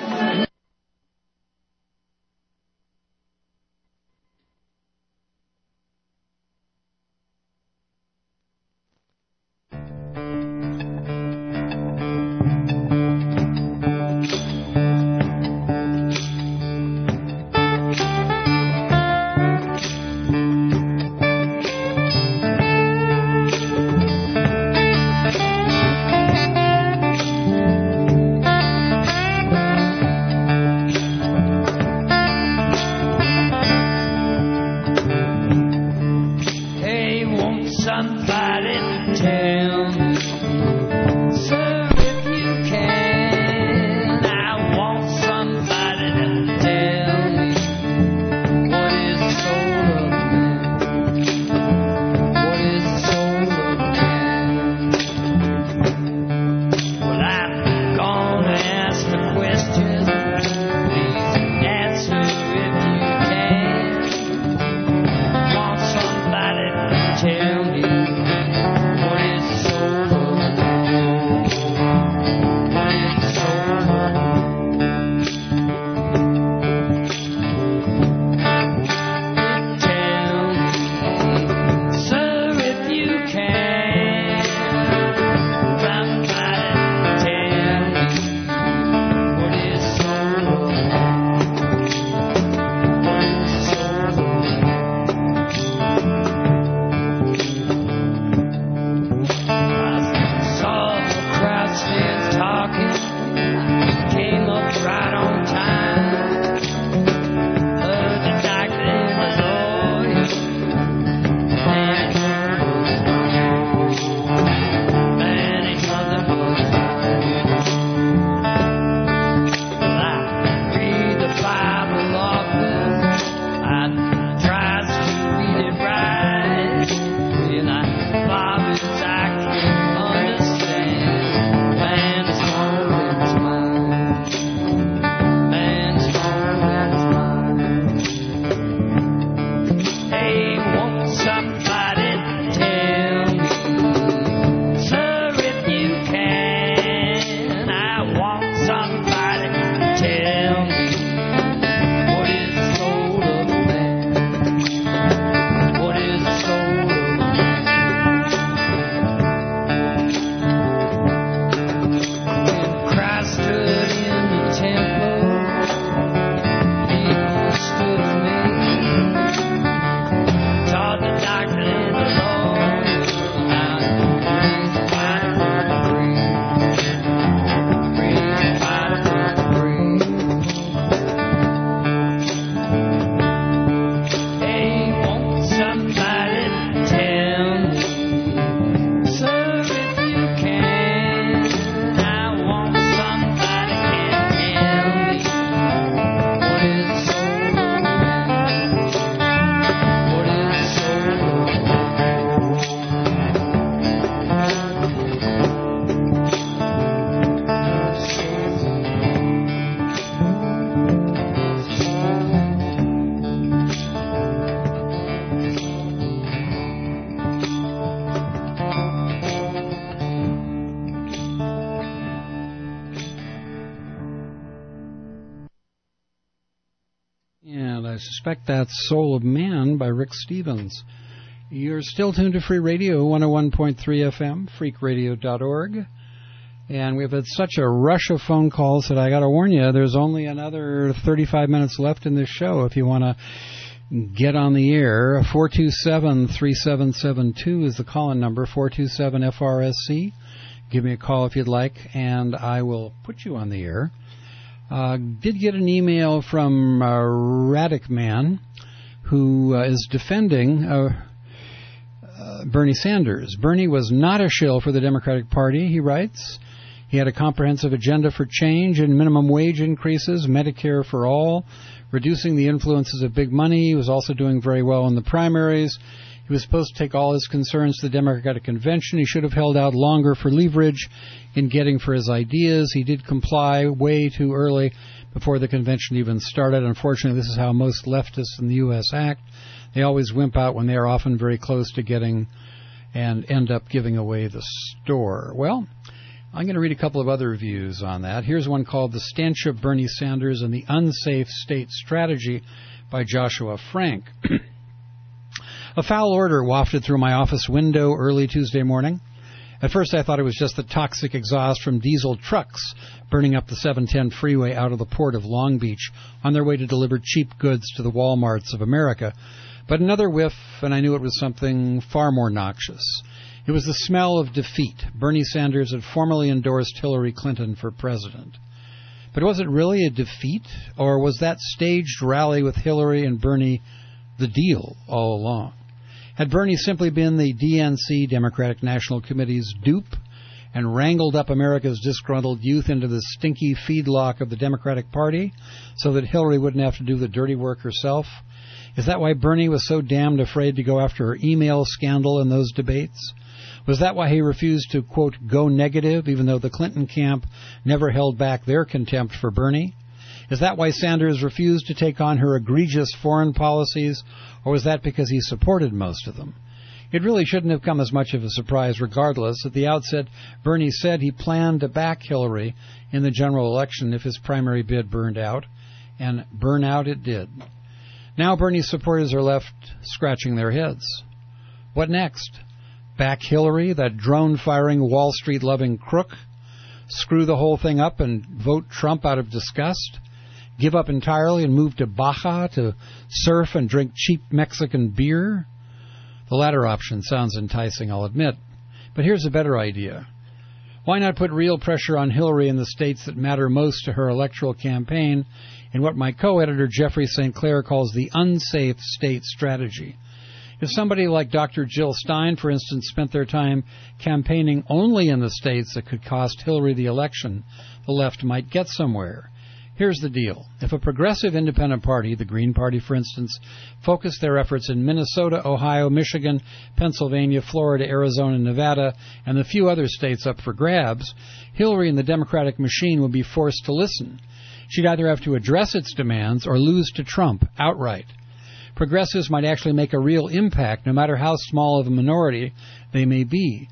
And I suspect that's Soul of Man by Rick Stevens. You're still tuned to Free Radio, 101.3 FM, freakradio.org. And we've had such a rush of phone calls that I got to warn you, there's only another 35 minutes left in this show if you want to get on the air. 427-3772 is the call-in number, 427-FRSC. Give me a call if you'd like, and I will put you on the air. Did get an email from Radic Man, who is defending Bernie Sanders. Bernie was not a shill for the Democratic Party, he writes. He had a comprehensive agenda for change and minimum wage increases, Medicare for all, reducing the influences of big money. He was also doing very well in the primaries. He was supposed to take all his concerns to the Democratic Convention. He should have held out longer for leverage in getting for his ideas. He did comply way too early before the convention even started. Unfortunately, this is how most leftists in the U.S. act. They always wimp out when they are often very close to getting and end up giving away the store. Well, I'm going to read a couple of other reviews on that. Here's one called The Stench of Bernie Sanders and the Unsafe State Strategy by Joshua Frank. A foul odor wafted through my office window early Tuesday morning. At first I thought it was just the toxic exhaust from diesel trucks burning up the 710 freeway out of the port of Long Beach on their way to deliver cheap goods to the Walmarts of America. But another whiff, and I knew it was something far more noxious. It was the smell of defeat. Bernie Sanders had formally endorsed Hillary Clinton for president. But was it really a defeat, or was that staged rally with Hillary and Bernie the deal all along? Had Bernie simply been the DNC, Democratic National Committee's dupe, and wrangled up America's disgruntled youth into the stinky feedlock of the Democratic Party so that Hillary wouldn't have to do the dirty work herself? Is that why Bernie was so damned afraid to go after her email scandal in those debates? Was that why he refused to, quote, go negative, even though the Clinton camp never held back their contempt for Bernie? Is that why Sanders refused to take on her egregious foreign policies, or was that because he supported most of them? It really shouldn't have come as much of a surprise regardless. At the outset, Bernie said he planned to back Hillary in the general election if his primary bid burned out, and burn out it did. Now Bernie's supporters are left scratching their heads. What next? Back Hillary, that drone-firing, Wall Street-loving crook? Screw the whole thing up and vote Trump out of disgust? Give up entirely and move to Baja to surf and drink cheap Mexican beer? The latter option sounds enticing, I'll admit. But here's a better idea. Why not put real pressure on Hillary in the states that matter most to her electoral campaign in what my co-editor Jeffrey St. Clair calls the unsafe state strategy? If somebody like Dr. Jill Stein, for instance, spent their time campaigning only in the states that could cost Hillary the election, the left might get somewhere. Here's the deal. If a progressive independent party, the Green Party, for instance, focused their efforts in Minnesota, Ohio, Michigan, Pennsylvania, Florida, Arizona, Nevada, and the few other states up for grabs, Hillary and the Democratic machine would be forced to listen. She'd either have to address its demands or lose to Trump outright. Progressives might actually make a real impact, no matter how small of a minority they may be.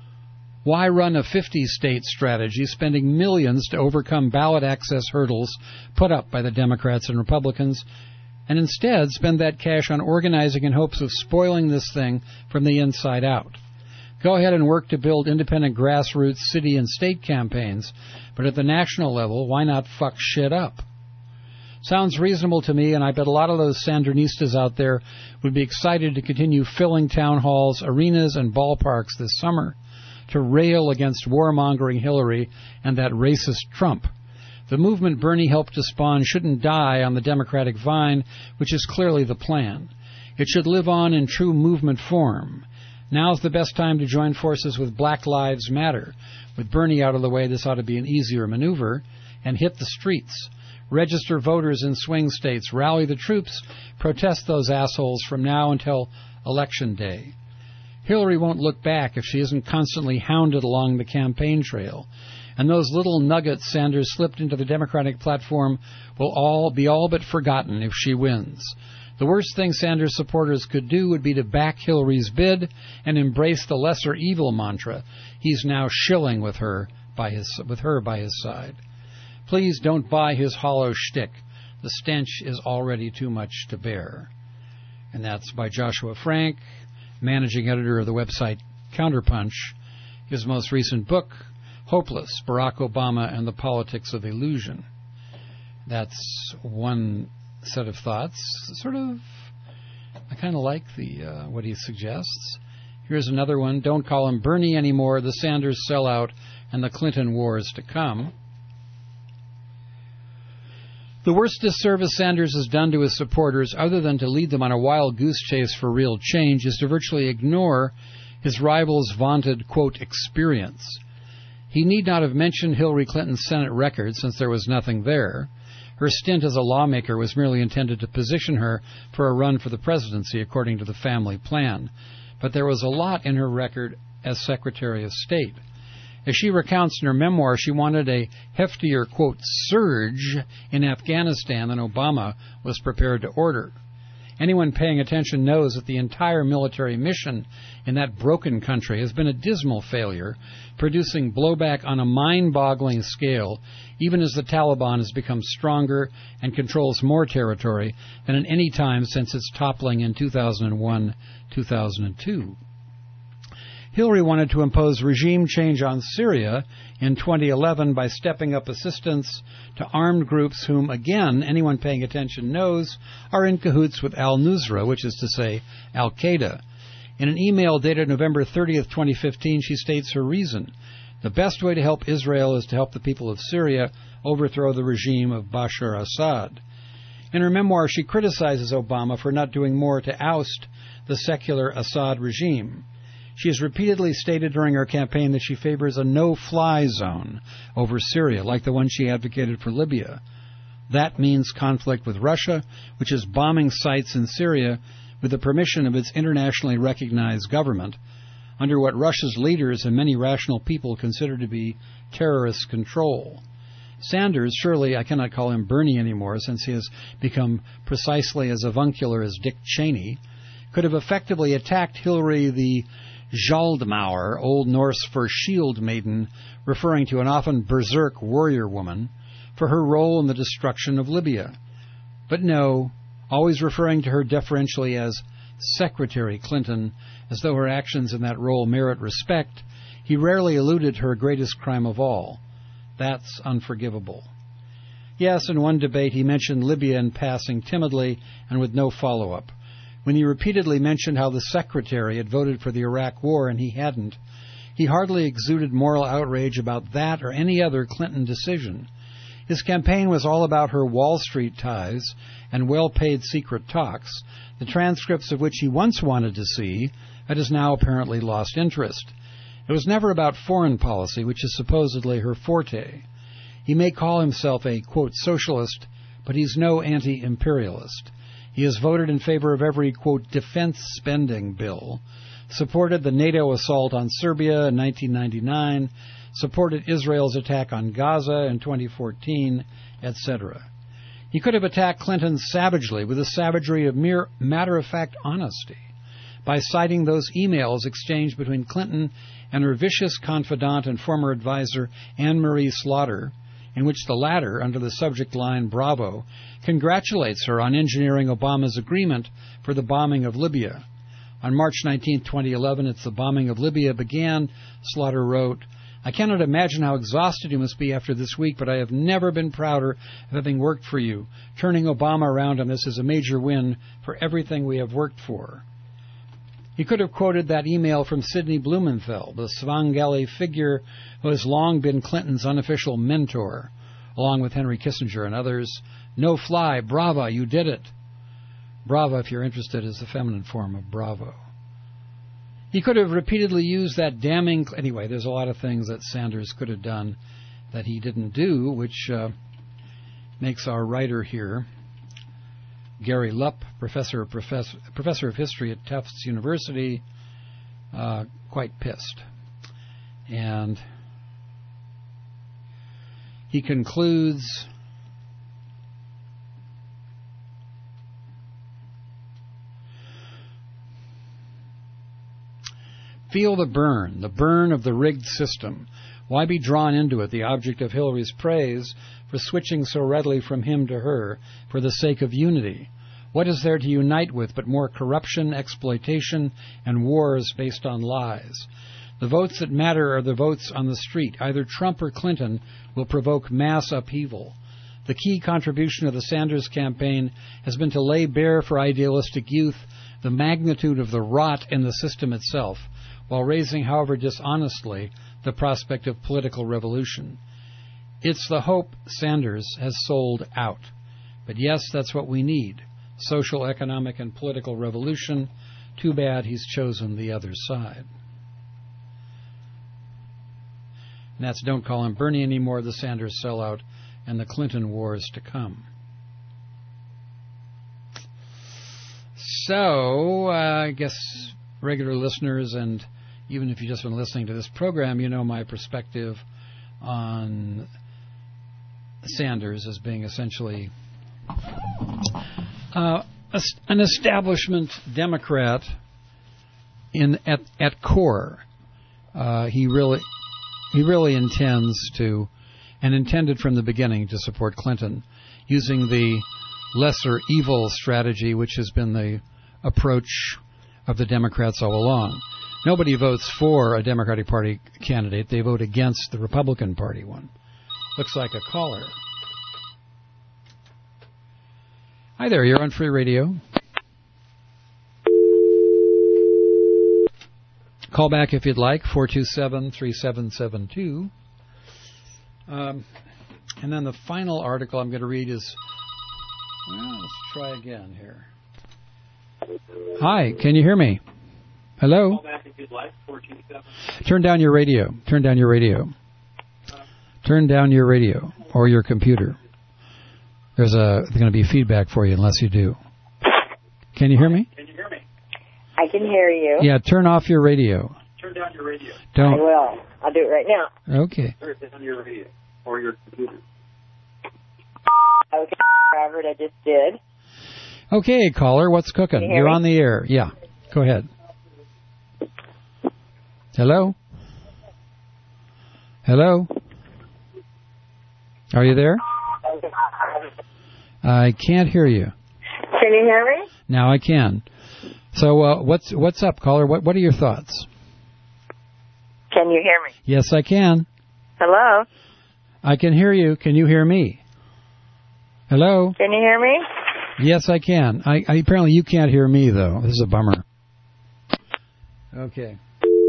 Why run a 50-state strategy, spending millions to overcome ballot access hurdles put up by the Democrats and Republicans, and instead spend that cash on organizing in hopes of spoiling this thing from the inside out? Go ahead and work to build independent grassroots city and state campaigns, but at the national level, why not fuck shit up? Sounds reasonable to me, and I bet a lot of those Sandinistas out there would be excited to continue filling town halls, arenas, and ballparks this summer to rail against warmongering Hillary and that racist Trump. The movement Bernie helped to spawn shouldn't die on the Democratic vine, which is clearly the plan. It should live on in true movement form. Now's the best time to join forces with Black Lives Matter. With Bernie out of the way, this ought to be an easier maneuver, and hit the streets. Register voters in swing states, rally the troops, protest those assholes from now until Election Day. Hillary won't look back if she isn't constantly hounded along the campaign trail, and those little nuggets Sanders slipped into the Democratic platform will all but forgotten if she wins. The worst thing Sanders supporters could do would be to back Hillary's bid and embrace the lesser evil mantra he's now shilling with her by his side. Please don't buy his hollow shtick. The stench is already too much to bear. And that's by Joshua Frank, managing editor of the website Counterpunch. His most recent book, Hopeless, Barack Obama and the Politics of Illusion. That's one set of thoughts. Sort of, I kind of like the what he suggests. Here's another one. Don't call him Bernie anymore. The Sanders sellout and the Clinton wars to come. The worst disservice Sanders has done to his supporters, other than to lead them on a wild goose chase for real change, is to virtually ignore his rival's vaunted, quote, experience. He need not have mentioned Hillary Clinton's Senate record, since there was nothing there. Her stint as a lawmaker was merely intended to position her for a run for the presidency, according to the family plan. But there was a lot in her record as Secretary of State. As she recounts in her memoir, she wanted a heftier, quote, surge in Afghanistan than Obama was prepared to order. Anyone paying attention knows that the entire military mission in that broken country has been a dismal failure, producing blowback on a mind-boggling scale, even as the Taliban has become stronger and controls more territory than at any time since its toppling in 2001-2002. Hillary wanted to impose regime change on Syria in 2011 by stepping up assistance to armed groups whom, again, anyone paying attention knows are in cahoots with al-Nusra, which is to say, al-Qaeda. In an email dated November 30th, 2015, she states her reason. The best way to help Israel is to help the people of Syria overthrow the regime of Bashar Assad. In her memoir, she criticizes Obama for not doing more to oust the secular Assad regime. She has repeatedly stated during her campaign that she favors a no-fly zone over Syria, like the one she advocated for Libya. That means conflict with Russia, which is bombing sites in Syria with the permission of its internationally recognized government, under what Russia's leaders and many rational people consider to be terrorist control. Sanders, surely I cannot call him Bernie anymore since he has become precisely as avuncular as Dick Cheney, could have effectively attacked Hillary the Gjaldmauer, Old Norse for shield maiden, referring to an often berserk warrior woman, for her role in the destruction of Libya. But no, always referring to her deferentially as Secretary Clinton, as though her actions in that role merit respect, he rarely alluded to her greatest crime of all. That's unforgivable. Yes, in one debate he mentioned Libya in passing timidly and with no follow-up. When he repeatedly mentioned how the Secretary had voted for the Iraq War and he hadn't, he hardly exuded moral outrage about that or any other Clinton decision. His campaign was all about her Wall Street ties and well-paid secret talks, the transcripts of which he once wanted to see, but has now apparently lost interest. It was never about foreign policy, which is supposedly her forte. He may call himself a, quote, socialist, but he's no anti-imperialist. He has voted in favor of every, quote, defense spending bill, supported the NATO assault on Serbia in 1999, supported Israel's attack on Gaza in 2014, etc. He could have attacked Clinton savagely with the savagery of mere matter-of-fact honesty by citing those emails exchanged between Clinton and her vicious confidant and former advisor Anne-Marie Slaughter, in which the latter, under the subject line Bravo, congratulates her on engineering Obama's agreement for the bombing of Libya. On March 19, 2011, as the bombing of Libya began, Slaughter wrote, "I cannot imagine how exhausted you must be after this week, but I have never been prouder of having worked for you. Turning Obama around on this is a major win for everything we have worked for." He could have quoted that email from Sidney Blumenfeld, the Svengali figure who has long been Clinton's unofficial mentor, along with Henry Kissinger and others. "No fly, brava, you did it." Brava, if you're interested, is the feminine form of bravo. He could have repeatedly used that damning... Anyway, there's a lot of things that Sanders could have done that he didn't do, which makes our writer here, Gary Lupp, professor of history at Tufts University, quite pissed. And he concludes, "Feel the burn of the rigged system. Why be drawn into it, the object of Hillary's praise for switching so readily from him to her for the sake of unity? What is there to unite with but more corruption, exploitation, and wars based on lies? The votes that matter are the votes on the street. Either Trump or Clinton will provoke mass upheaval. The key contribution of the Sanders campaign has been to lay bare for idealistic youth the magnitude of the rot in the system itself, while raising, however dishonestly, the prospect of political revolution. It's the hope Sanders has sold out. But yes, that's what we need. Social, economic, and political revolution. Too bad he's chosen the other side. And that's Don't Call Him Bernie Anymore, the Sanders sellout, and the Clinton wars to come. So, I guess regular listeners, and even if you've just been listening to this program, you know my perspective on Sanders as being essentially an establishment Democrat at core. He really intends to, and intended from the beginning to support Clinton, using the lesser evil strategy, which has been the approach of the Democrats all along. Nobody votes for a Democratic Party candidate. They vote against the Republican Party one. Looks like a caller. Hi there, you're on Free Radio. Call back if you'd like, 427-3772. And then the final article I'm going to read is, well, let's try again here. Hi, can you hear me? Hello? Call back if you'd like, 427. Turn down your radio. Turn down your radio. Turn down your radio or your computer. There's going to be feedback for you unless you do. Can you hear me? Can you hear me? I can hear you. Yeah, turn off your radio. Turn down your radio. Don't. I will. I'll do it right now. Okay. Turn down your radio or your computer. Okay, Robert, I just did. Okay, caller, what's cooking? You're on the air. Yeah, go ahead. Hello? Hello? Are you there? I can't hear you. Can you hear me? Now I can. So what's up, caller? What are your thoughts? Can you hear me? Yes, I can. Hello? I can hear you. Can you hear me? Hello? Can you hear me? Yes, I can. I apparently you can't hear me, though. This is a bummer. Okay.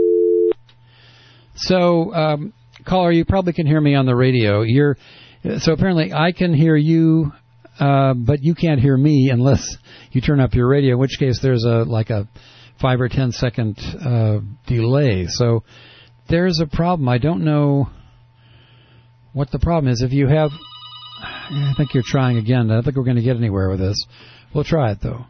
So, caller, you probably can hear me on the radio. So apparently I can hear you, but you can't hear me unless you turn up your radio, in which case there's a 5 or 10 second delay. So there's a problem. I don't know what the problem is. If you have... I think you're trying again. I don't think we're going to get anywhere with this. We'll try it, though.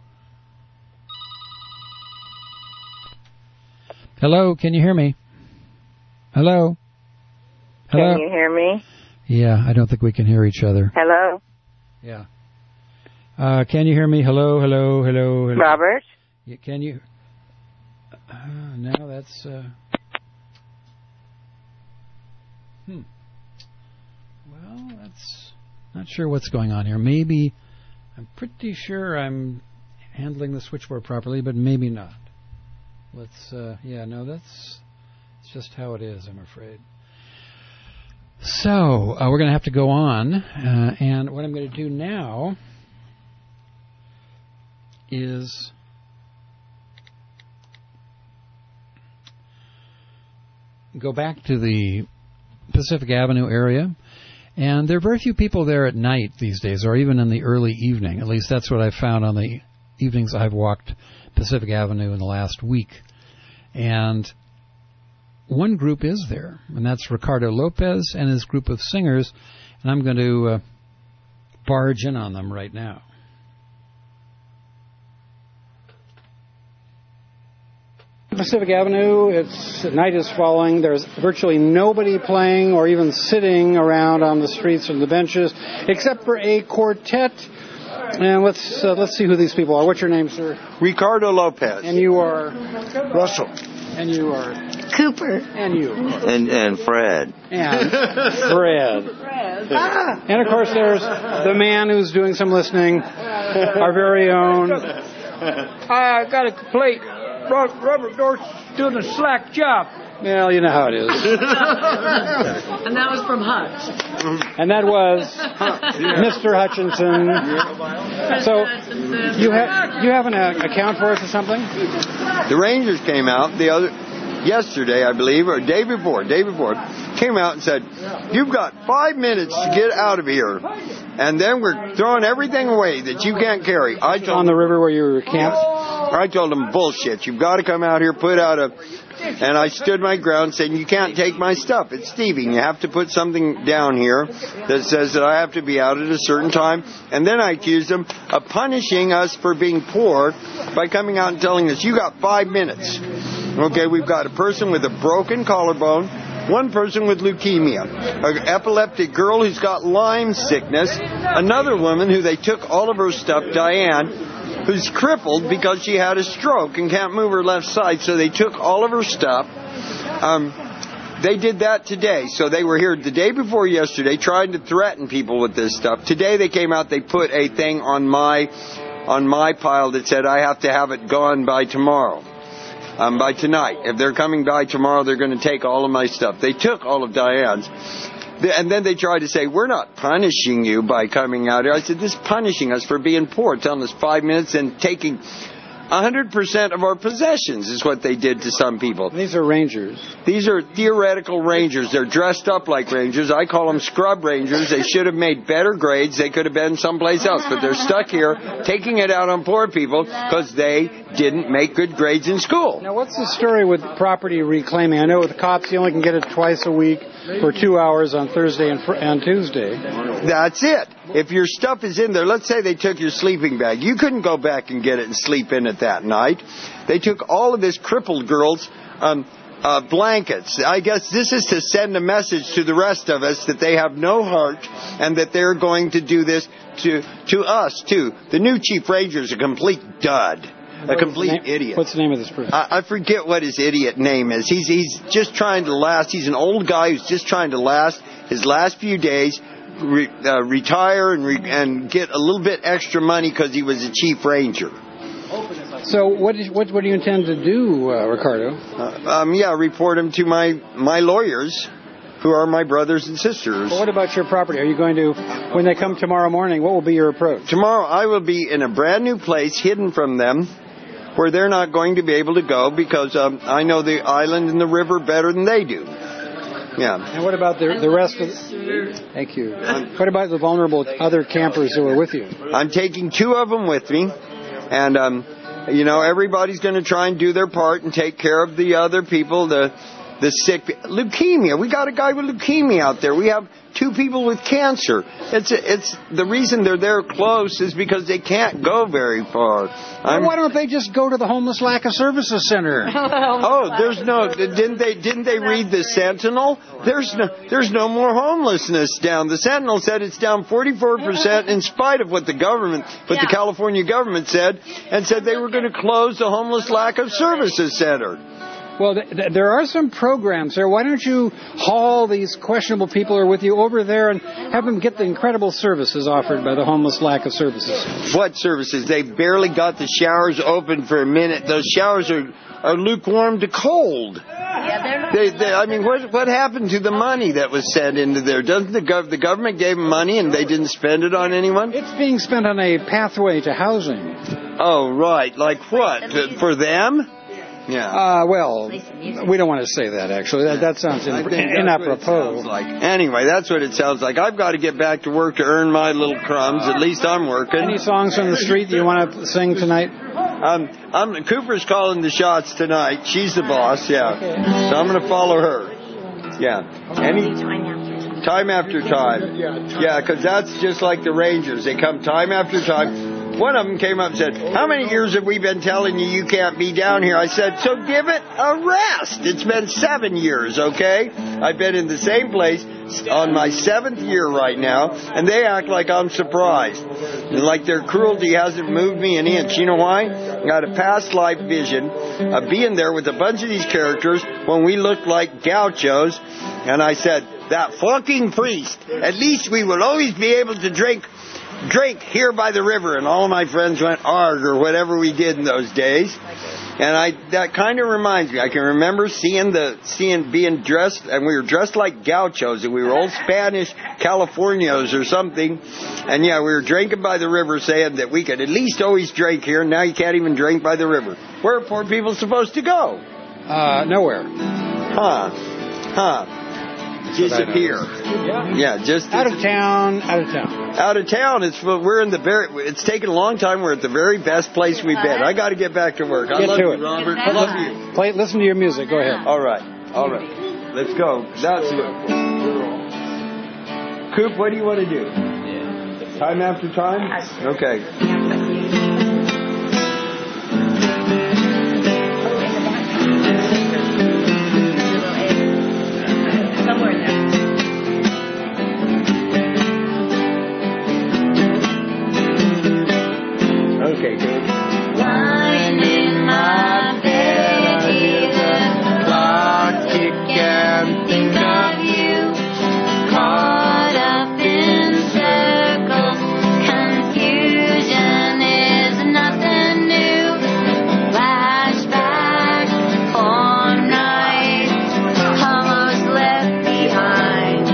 Hello, can you hear me? Hello? Hello? Can you hear me? Yeah, I don't think we can hear each other. Hello? Yeah. Can you hear me? Hello, hello, hello, hello. Robert? Can you? No, that's... Well, that's... Not sure what's going on here. Maybe, I'm pretty sure I'm handling the switchboard properly, but maybe not. Let's, it's just how it is, I'm afraid. So, we're going to have to go on, and what I'm going to do now is go back to the Pacific Avenue area. And there are very few people there at night these days, or even in the early evening. At least that's what I've found on the evenings I've walked Pacific Avenue in the last week. And one group is there, and that's Ricardo Lopez and his group of singers. And I'm going to barge in on them right now. Pacific Avenue, night is falling. There's virtually nobody playing or even sitting around on the streets or the benches, except for a quartet. And let's see who these people are. What's your name, sir? Ricardo Lopez. And you are? Russell. And you are? Cooper. And you. And Fred. And Fred. And of course, there's the man who's doing some listening, our very own. I got a complaint. Robert Dort's doing a slack job. Well, you know how it is. And that was from Hutch. And that was Mr. Hutchinson. So you have an account for us or something? The Rangers came out yesterday, I believe, or day before, came out and said, you've got 5 minutes to get out of here. And then we're throwing everything away that you can't carry. On the river where you were camped? I told them, bullshit. You've got to come out here, and I stood my ground saying, you can't take my stuff. It's thieving. You have to put something down here that says that I have to be out at a certain time. And then I accused them of punishing us for being poor by coming out and telling us, you got 5 minutes. Okay, we've got a person with a broken collarbone, one person with leukemia, an epileptic girl who's got Lyme sickness, another woman who they took all of her stuff, Diane, who's crippled because she had a stroke and can't move her left side, so they took all of her stuff. They did that today. So they were here the day before yesterday trying to threaten people with this stuff. Today they came out, they put a thing on my pile that said I have to have it gone by tomorrow. By tonight. If they're coming by tomorrow, they're going to take all of my stuff. They took all of Diane's. And then they tried to say, we're not punishing you by coming out here. I said, this is punishing us for being poor, telling us 5 minutes and taking 100% of our possessions is what they did to some people. These are rangers. These are theoretical rangers. They're dressed up like rangers. I call them scrub rangers. They should have made better grades. They could have been someplace else. But they're stuck here taking it out on poor people because they didn't make good grades in school. Now, what's the story with property reclaiming? I know with the cops, you only can get it twice a week for 2 hours on Thursday and Tuesday. That's it. If your stuff is in there, let's say they took your sleeping bag. You couldn't go back and get it and sleep in it that night. They took all of this crippled girl's blankets. I guess this is to send a message to the rest of us that they have no heart and that they're going to do this to us, too. The new chief ranger is a complete dud. A complete idiot. What's the name of this person? I forget what his idiot name is. He's just trying to last. He's an old guy who's just trying to last his last few days, retire and get a little bit extra money because he was a chief ranger. So what do you intend to do, Ricardo? Report him to my lawyers, who are my brothers and sisters. Well, what about your property? Are you going to, when they come tomorrow morning, what will be your approach? Tomorrow I will be in a brand new place hidden from them, where they're not going to be able to go because I know the island and the river better than they do. Yeah. And what about the rest of... Thank you. What about the vulnerable other campers who are with you? I'm taking 2 of them with me, and everybody's going to try and do their part and take care of the other people, the sick. Leukemia. We got a guy with leukemia out there. We have 2 people with cancer. It's the reason they're there close is because they can't go very far. Why don't they just go to the Homeless Lack of Services Center? Didn't they read the Sentinel? There's no more homelessness down. The Sentinel said it's down 44% in spite of what the California government said, and said they were going to close the Homeless Lack of Services Center. Well, there are some programs there. Why don't you haul these questionable people who are with you over there and have them get the incredible services offered by the Homeless Lack of Services? What services? They barely got the showers open for a minute. Those showers are lukewarm to cold. What happened to the money that was sent into there? Doesn't the government gave them money and they didn't spend it on anyone? It's being spent on a pathway to housing. Oh, right. Like what? For them? Yeah. We don't want to say that, actually. That sounds inapropos. Anyway, that's what it sounds like. I've got to get back to work to earn my little crumbs. At least I'm working. Any songs from the street that you want to sing tonight? Cooper's calling the shots tonight. She's the boss, yeah. Okay. So I'm going to follow her. Yeah. Time after time. Yeah, because that's just like the Rangers. They come time after time. one of them came up and said, how many years have we been telling you can't be down here? I said, so give it a rest. It's been 7 years, okay? I've been in the same place on my 7th year right now, and they act like I'm surprised. Like their cruelty hasn't moved me an inch. You know why? I got a past life vision of being there with a bunch of these characters when we looked like gauchos, and I said, that fucking priest, at least we will always be able to drink here by the river. And all of my friends went arg or whatever we did in those days. And that kind of reminds me. I can remember being dressed, and we were dressed like gauchos, and we were old Spanish Californios or something. And yeah, we were drinking by the river, saying that we could at least always drink here. And now you can't even drink by the river. Where are poor people supposed to go? Nowhere. Disappear. Yeah, just out of town. Out of town. It's taken a long time. We're at the very best place we've been. I got to get back to work. I love you, Robert. I love you. Listen to your music. Go ahead. All right. Let's go. That's it. Coop, what do you want to do? Time after time? Okay. Okay, good. Lying in my bed, hear the clock tick and think of you. Caught up in circles, confusion is nothing new. Flashback on nights almost left behind.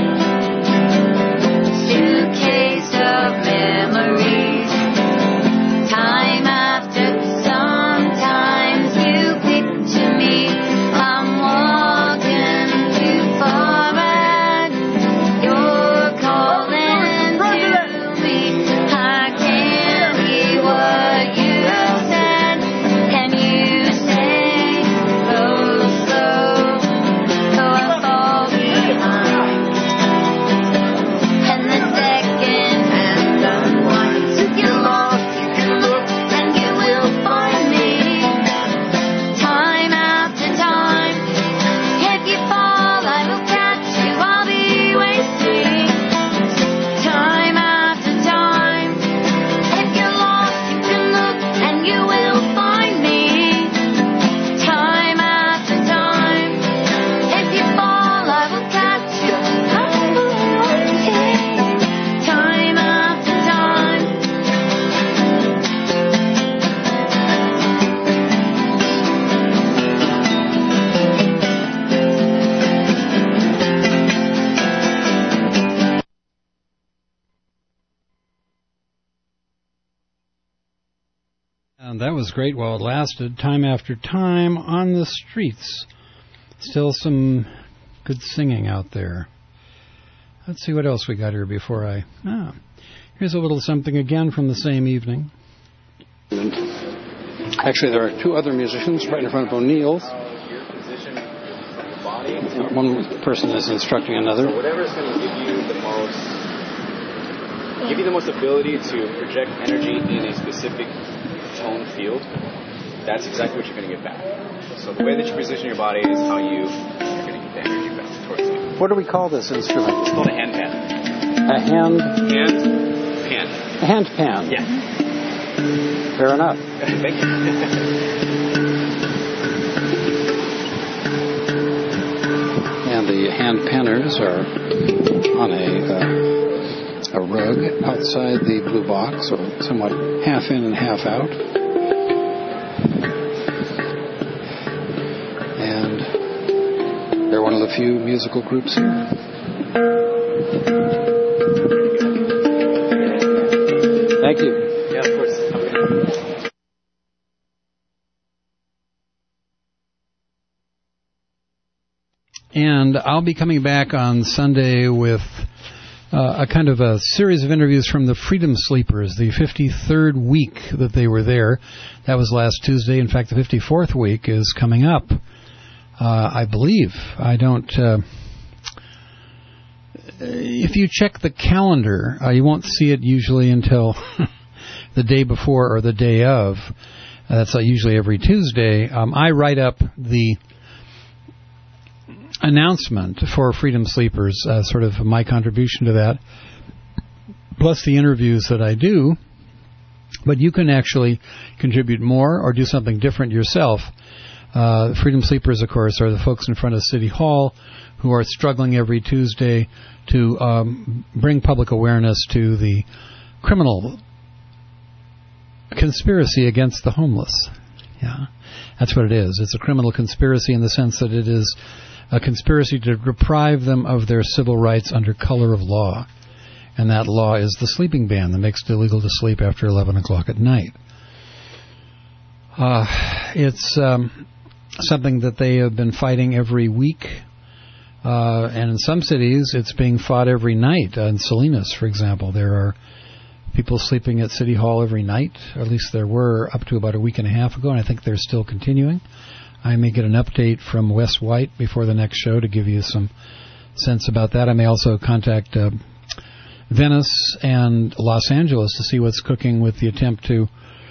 Suitcase of memories. Time after, sometimes you picture me. I'm walking too far back. You're calling to me. I can't hear what you said. Can you say slow, slow, so I fall behind? And the second hand unwinds. If you're lost, you can look and you will find me. Time after time. If you fall, I will catch you. I'll be waiting. Time after time. If you're lost, you can look and you will find me. Time after time. If you fall, I will catch you. I'll be waiting. Time after time. And that was great while it lasted. Time after time on the streets. Still some good singing out there. Let's see what else we got here before here's a little something again from the same evening. Actually, there are two other musicians right in front of O'Neill's. One person is instructing another. Whatever is going to give you the most ability to project energy in a specific tone field, that's exactly what you're going to get back. So the way that you position your body is how you're going to get the energy back towards you. What do we call this instrument? It's called a hand pan. A hand pan. A hand pan. Yeah. Fair enough. Thank you. And the hand panners are on a rug outside the blue box, or somewhat half in and half out. And they're one of the few musical groups here. Thank you. Yeah, of course. And I'll be coming back on Sunday with a kind of a series of interviews from the Freedom Sleepers, the 53rd week that they were there. That was last Tuesday. In fact, the 54th week is coming up, I believe. I don't... if you check the calendar, you won't see it usually until the day before or the day of. That's usually every Tuesday. I write up the announcement for Freedom Sleepers, sort of my contribution to that, plus the interviews that I do. But you can actually contribute more or do something different yourself. Freedom Sleepers, of course, are the folks in front of City Hall who are struggling every Tuesday to bring public awareness to the criminal conspiracy against the homeless. Yeah, that's what it is. It's a criminal conspiracy in the sense that it is a conspiracy to deprive them of their civil rights under color of law. And that law is the sleeping ban that makes it illegal to sleep after 11 o'clock at night. It's something that they have been fighting every week. And in some cities, it's being fought every night. In Salinas, for example, there are people sleeping at City Hall every night. Or at least there were up to about a week and a half ago, and I think they're still continuing. I may get an update from Wes White before the next show to give you some sense about that. I may also contact Venice and Los Angeles to see what's cooking with the attempt to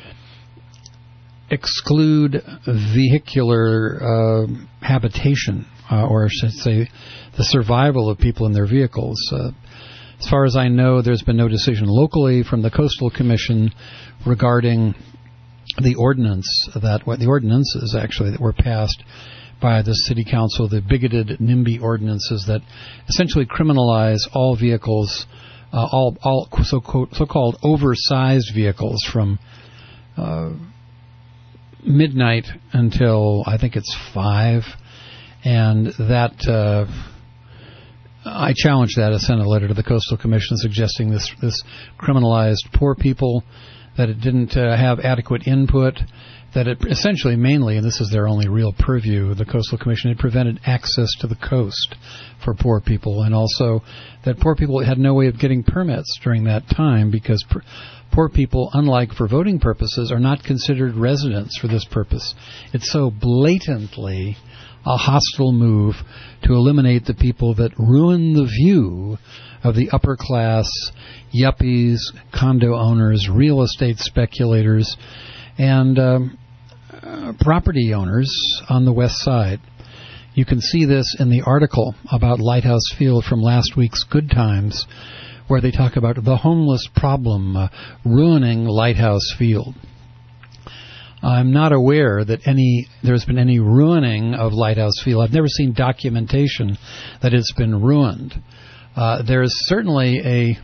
exclude vehicular habitation, or I should say the survival of people in their vehicles. As far as I know, there's been no decision locally from the Coastal Commission regarding the ordinances actually that were passed by the City Council, the bigoted NIMBY ordinances that essentially criminalize all vehicles, all so-called oversized vehicles from midnight until I think it's 5, and that I challenged that. I sent a letter to the Coastal Commission suggesting this criminalized poor people, that it didn't have adequate input, that it essentially mainly, and this is their only real purview, the Coastal Commission, it prevented access to the coast for poor people, and also that poor people had no way of getting permits during that time because poor people, unlike for voting purposes, are not considered residents for this purpose. It's so blatantly a hostile move to eliminate the people that ruin the view of the upper class, yuppies, condo owners, real estate speculators, and property owners on the west side. You can see this in the article about Lighthouse Field from last week's Good Times, where they talk about the homeless problem ruining Lighthouse Field. I'm not aware that there's been any ruining of Lighthouse Field. I've never seen documentation that it's been ruined. There's certainly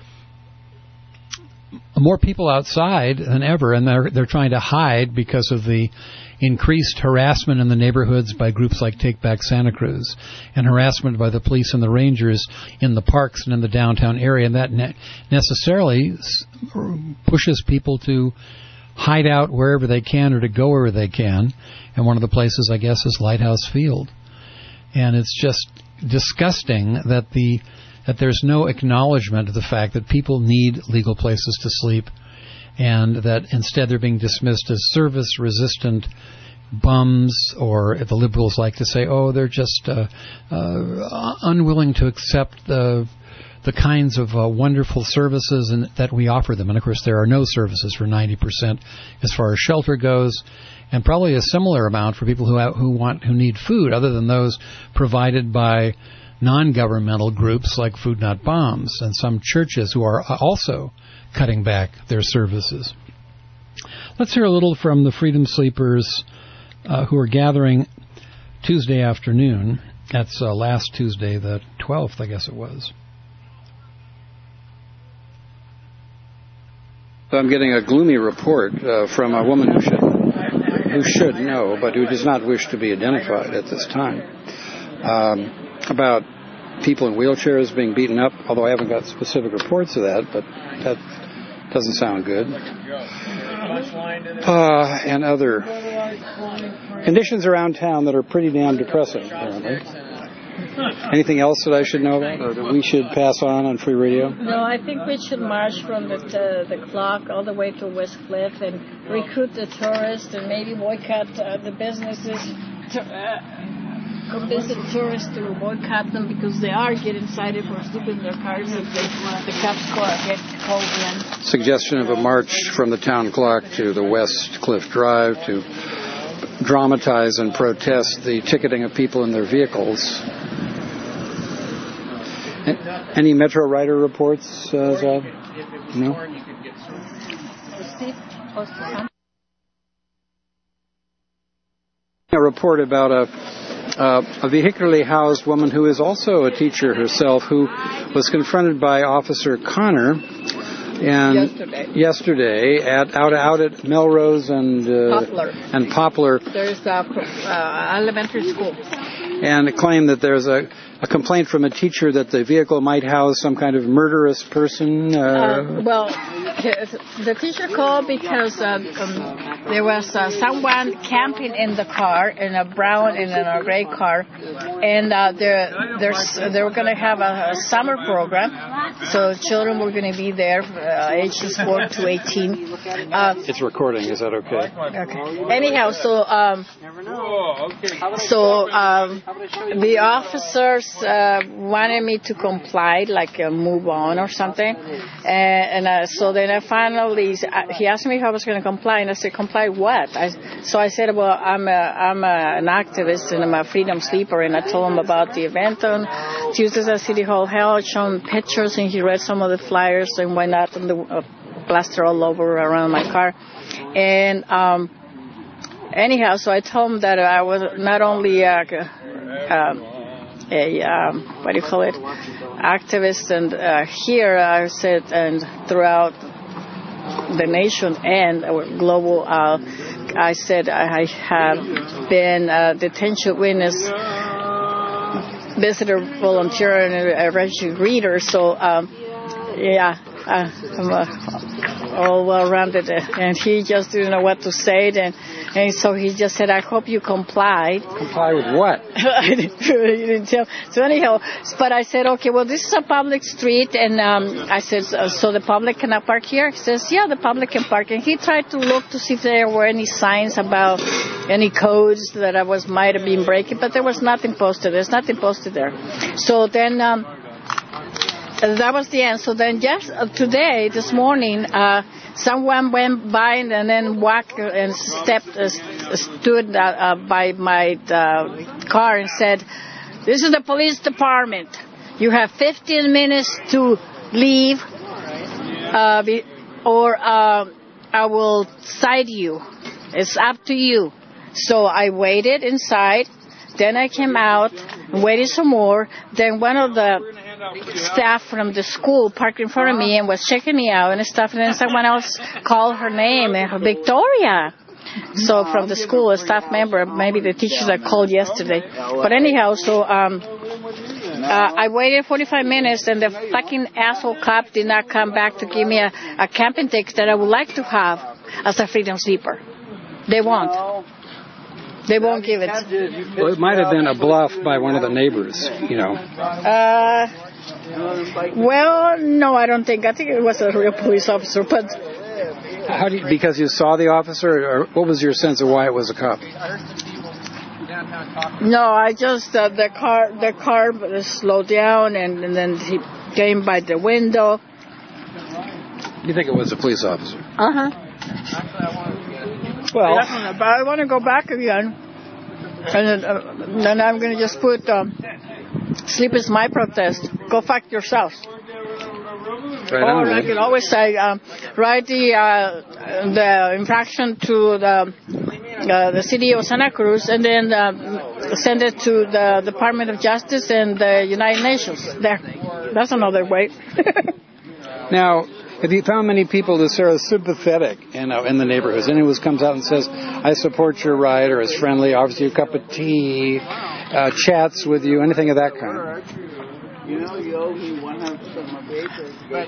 more people outside than ever, and they're trying to hide because of the increased harassment in the neighborhoods by groups like Take Back Santa Cruz, and harassment by the police and the rangers in the parks and in the downtown area, and that necessarily pushes people to hide out wherever they can or to go wherever they can, and one of the places, I guess, is Lighthouse Field. And it's just disgusting that there's no acknowledgement of the fact that people need legal places to sleep, and that instead they're being dismissed as service-resistant bums, or the liberals like to say, they're just unwilling to accept the kinds of wonderful services that we offer them. And, of course, there are no services for 90% as far as shelter goes, and probably a similar amount for people who need food, other than those provided by non-governmental groups like Food Not Bombs and some churches who are also cutting back their services. Let's hear a little from the Freedom Sleepers who are gathering Tuesday afternoon. That's last Tuesday, the 12th, I guess it was. I'm getting a gloomy report from a woman who should know, but who does not wish to be identified at this time, about people in wheelchairs being beaten up, although I haven't got specific reports of that, but that doesn't sound good. And other conditions around town that are pretty damn depressing, apparently. Anything else that I should know about, or that we should pass on Free Radio? No, I think we should march from the clock all the way to West Cliff and recruit the tourists and maybe boycott the businesses convince the tourists to boycott them because they are getting excited for sleeping in their cars if the cops get called in. Suggestion of a march from the town clock to the West Cliff Drive to dramatize and protest the ticketing of people in their vehicles. Any Metro Rider reports, Zod? No? A report about a vehicularly housed woman who is also a teacher herself, who was confronted by Officer Connor yesterday out at Melrose and Poplar. There's elementary school. And claimed that there's a complaint from a teacher that the vehicle might house some kind of murderous person. Well, the teacher called because there was someone camping in the car, in a brown and in a gray car, and they were going to have a summer program, so children were going to be there, ages 4 to 18. It's recording. Is that okay? Okay. Anyhow, so the officers wanted me to comply, like move on or something, and so then I finally, he asked me if I was going to comply, and I said, comply what? So I said, well, I'm an activist and I'm a freedom sleeper, and I told him about the event on Tuesdays at City Hall. I showed him pictures, and he read some of the flyers and why not, and the plaster all over around my car, and anyhow, so I told him that I was not only what do you call it, activist, and here I said, and throughout the nation and global, I said I have been a detention witness, visitor, volunteer, and a registered reader. So I'm all well-rounded, and he just didn't know what to say, and so he just said, I hope you comply. Comply with what? He didn't tell. So anyhow, but I said, okay, well, this is a public street, and I said, so the public cannot park here? He says, yeah, the public can park. And he tried to look to see if there were any signs about any codes that I might have been breaking, but there was nothing posted. There's nothing posted there. So then that was the end. So then just today, this morning, someone went by and then walked and stood by my car and said, this is the police department. You have 15 minutes to leave or I will cite you. It's up to you. So I waited inside. Then I came out and waited some more. Then one of the staff from the school parked in front of me and was checking me out and stuff. And then someone else called her name, Victoria. So from the school, a staff member, maybe the teacher that called yesterday. But anyhow, so I waited 45 minutes, and the fucking asshole cop did not come back to give me a camping ticket that I would like to have as a freedom sleeper. They won't. They won't give it. Well, it might have been a bluff by one of the neighbors, you know. Well, no, I don't think. I think it was a real police officer, but... How do you, because you saw the officer, or what was your sense of why it was a cop? No, I just, the car slowed down, and then he came by the window. You think it was a police officer? Uh-huh. Well, but I want to go back again, and then I'm going to just put sleep is my protest. Go fuck yourselves. Right or on, I can always say write the infraction to the city of Santa Cruz, and then send it to the Department of Justice and the United Nations. There, that's another way. Now, have you found many people that are sympathetic, in the neighborhoods? Anyone who comes out and says, I support your ride, or is friendly, offers you a cup of tea, chats with you, anything of that kind? You know, you owe me 100% of my papers.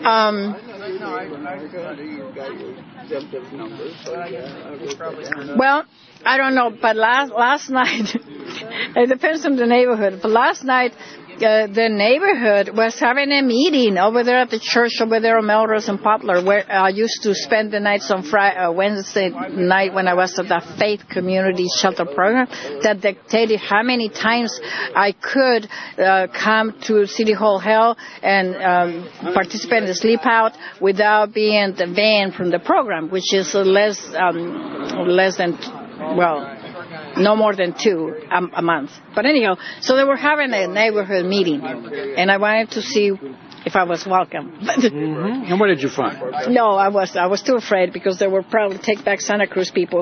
Well, I don't know, but last night, it depends on the neighborhood, but last night the neighborhood was having a meeting over there at the church over there on Melrose and Poplar, where I used to spend the nights on Wednesday night when I was at the Faith Community Shelter Program, that dictated how many times I could come to City Hall Hell and participate in the sleep out without being banned from the program, which is less than, no more than 2 a month. But anyhow, so they were having a neighborhood meeting, and I wanted to see if I was welcome. And what did you find? No, I was too afraid because they were probably Take Back Santa Cruz people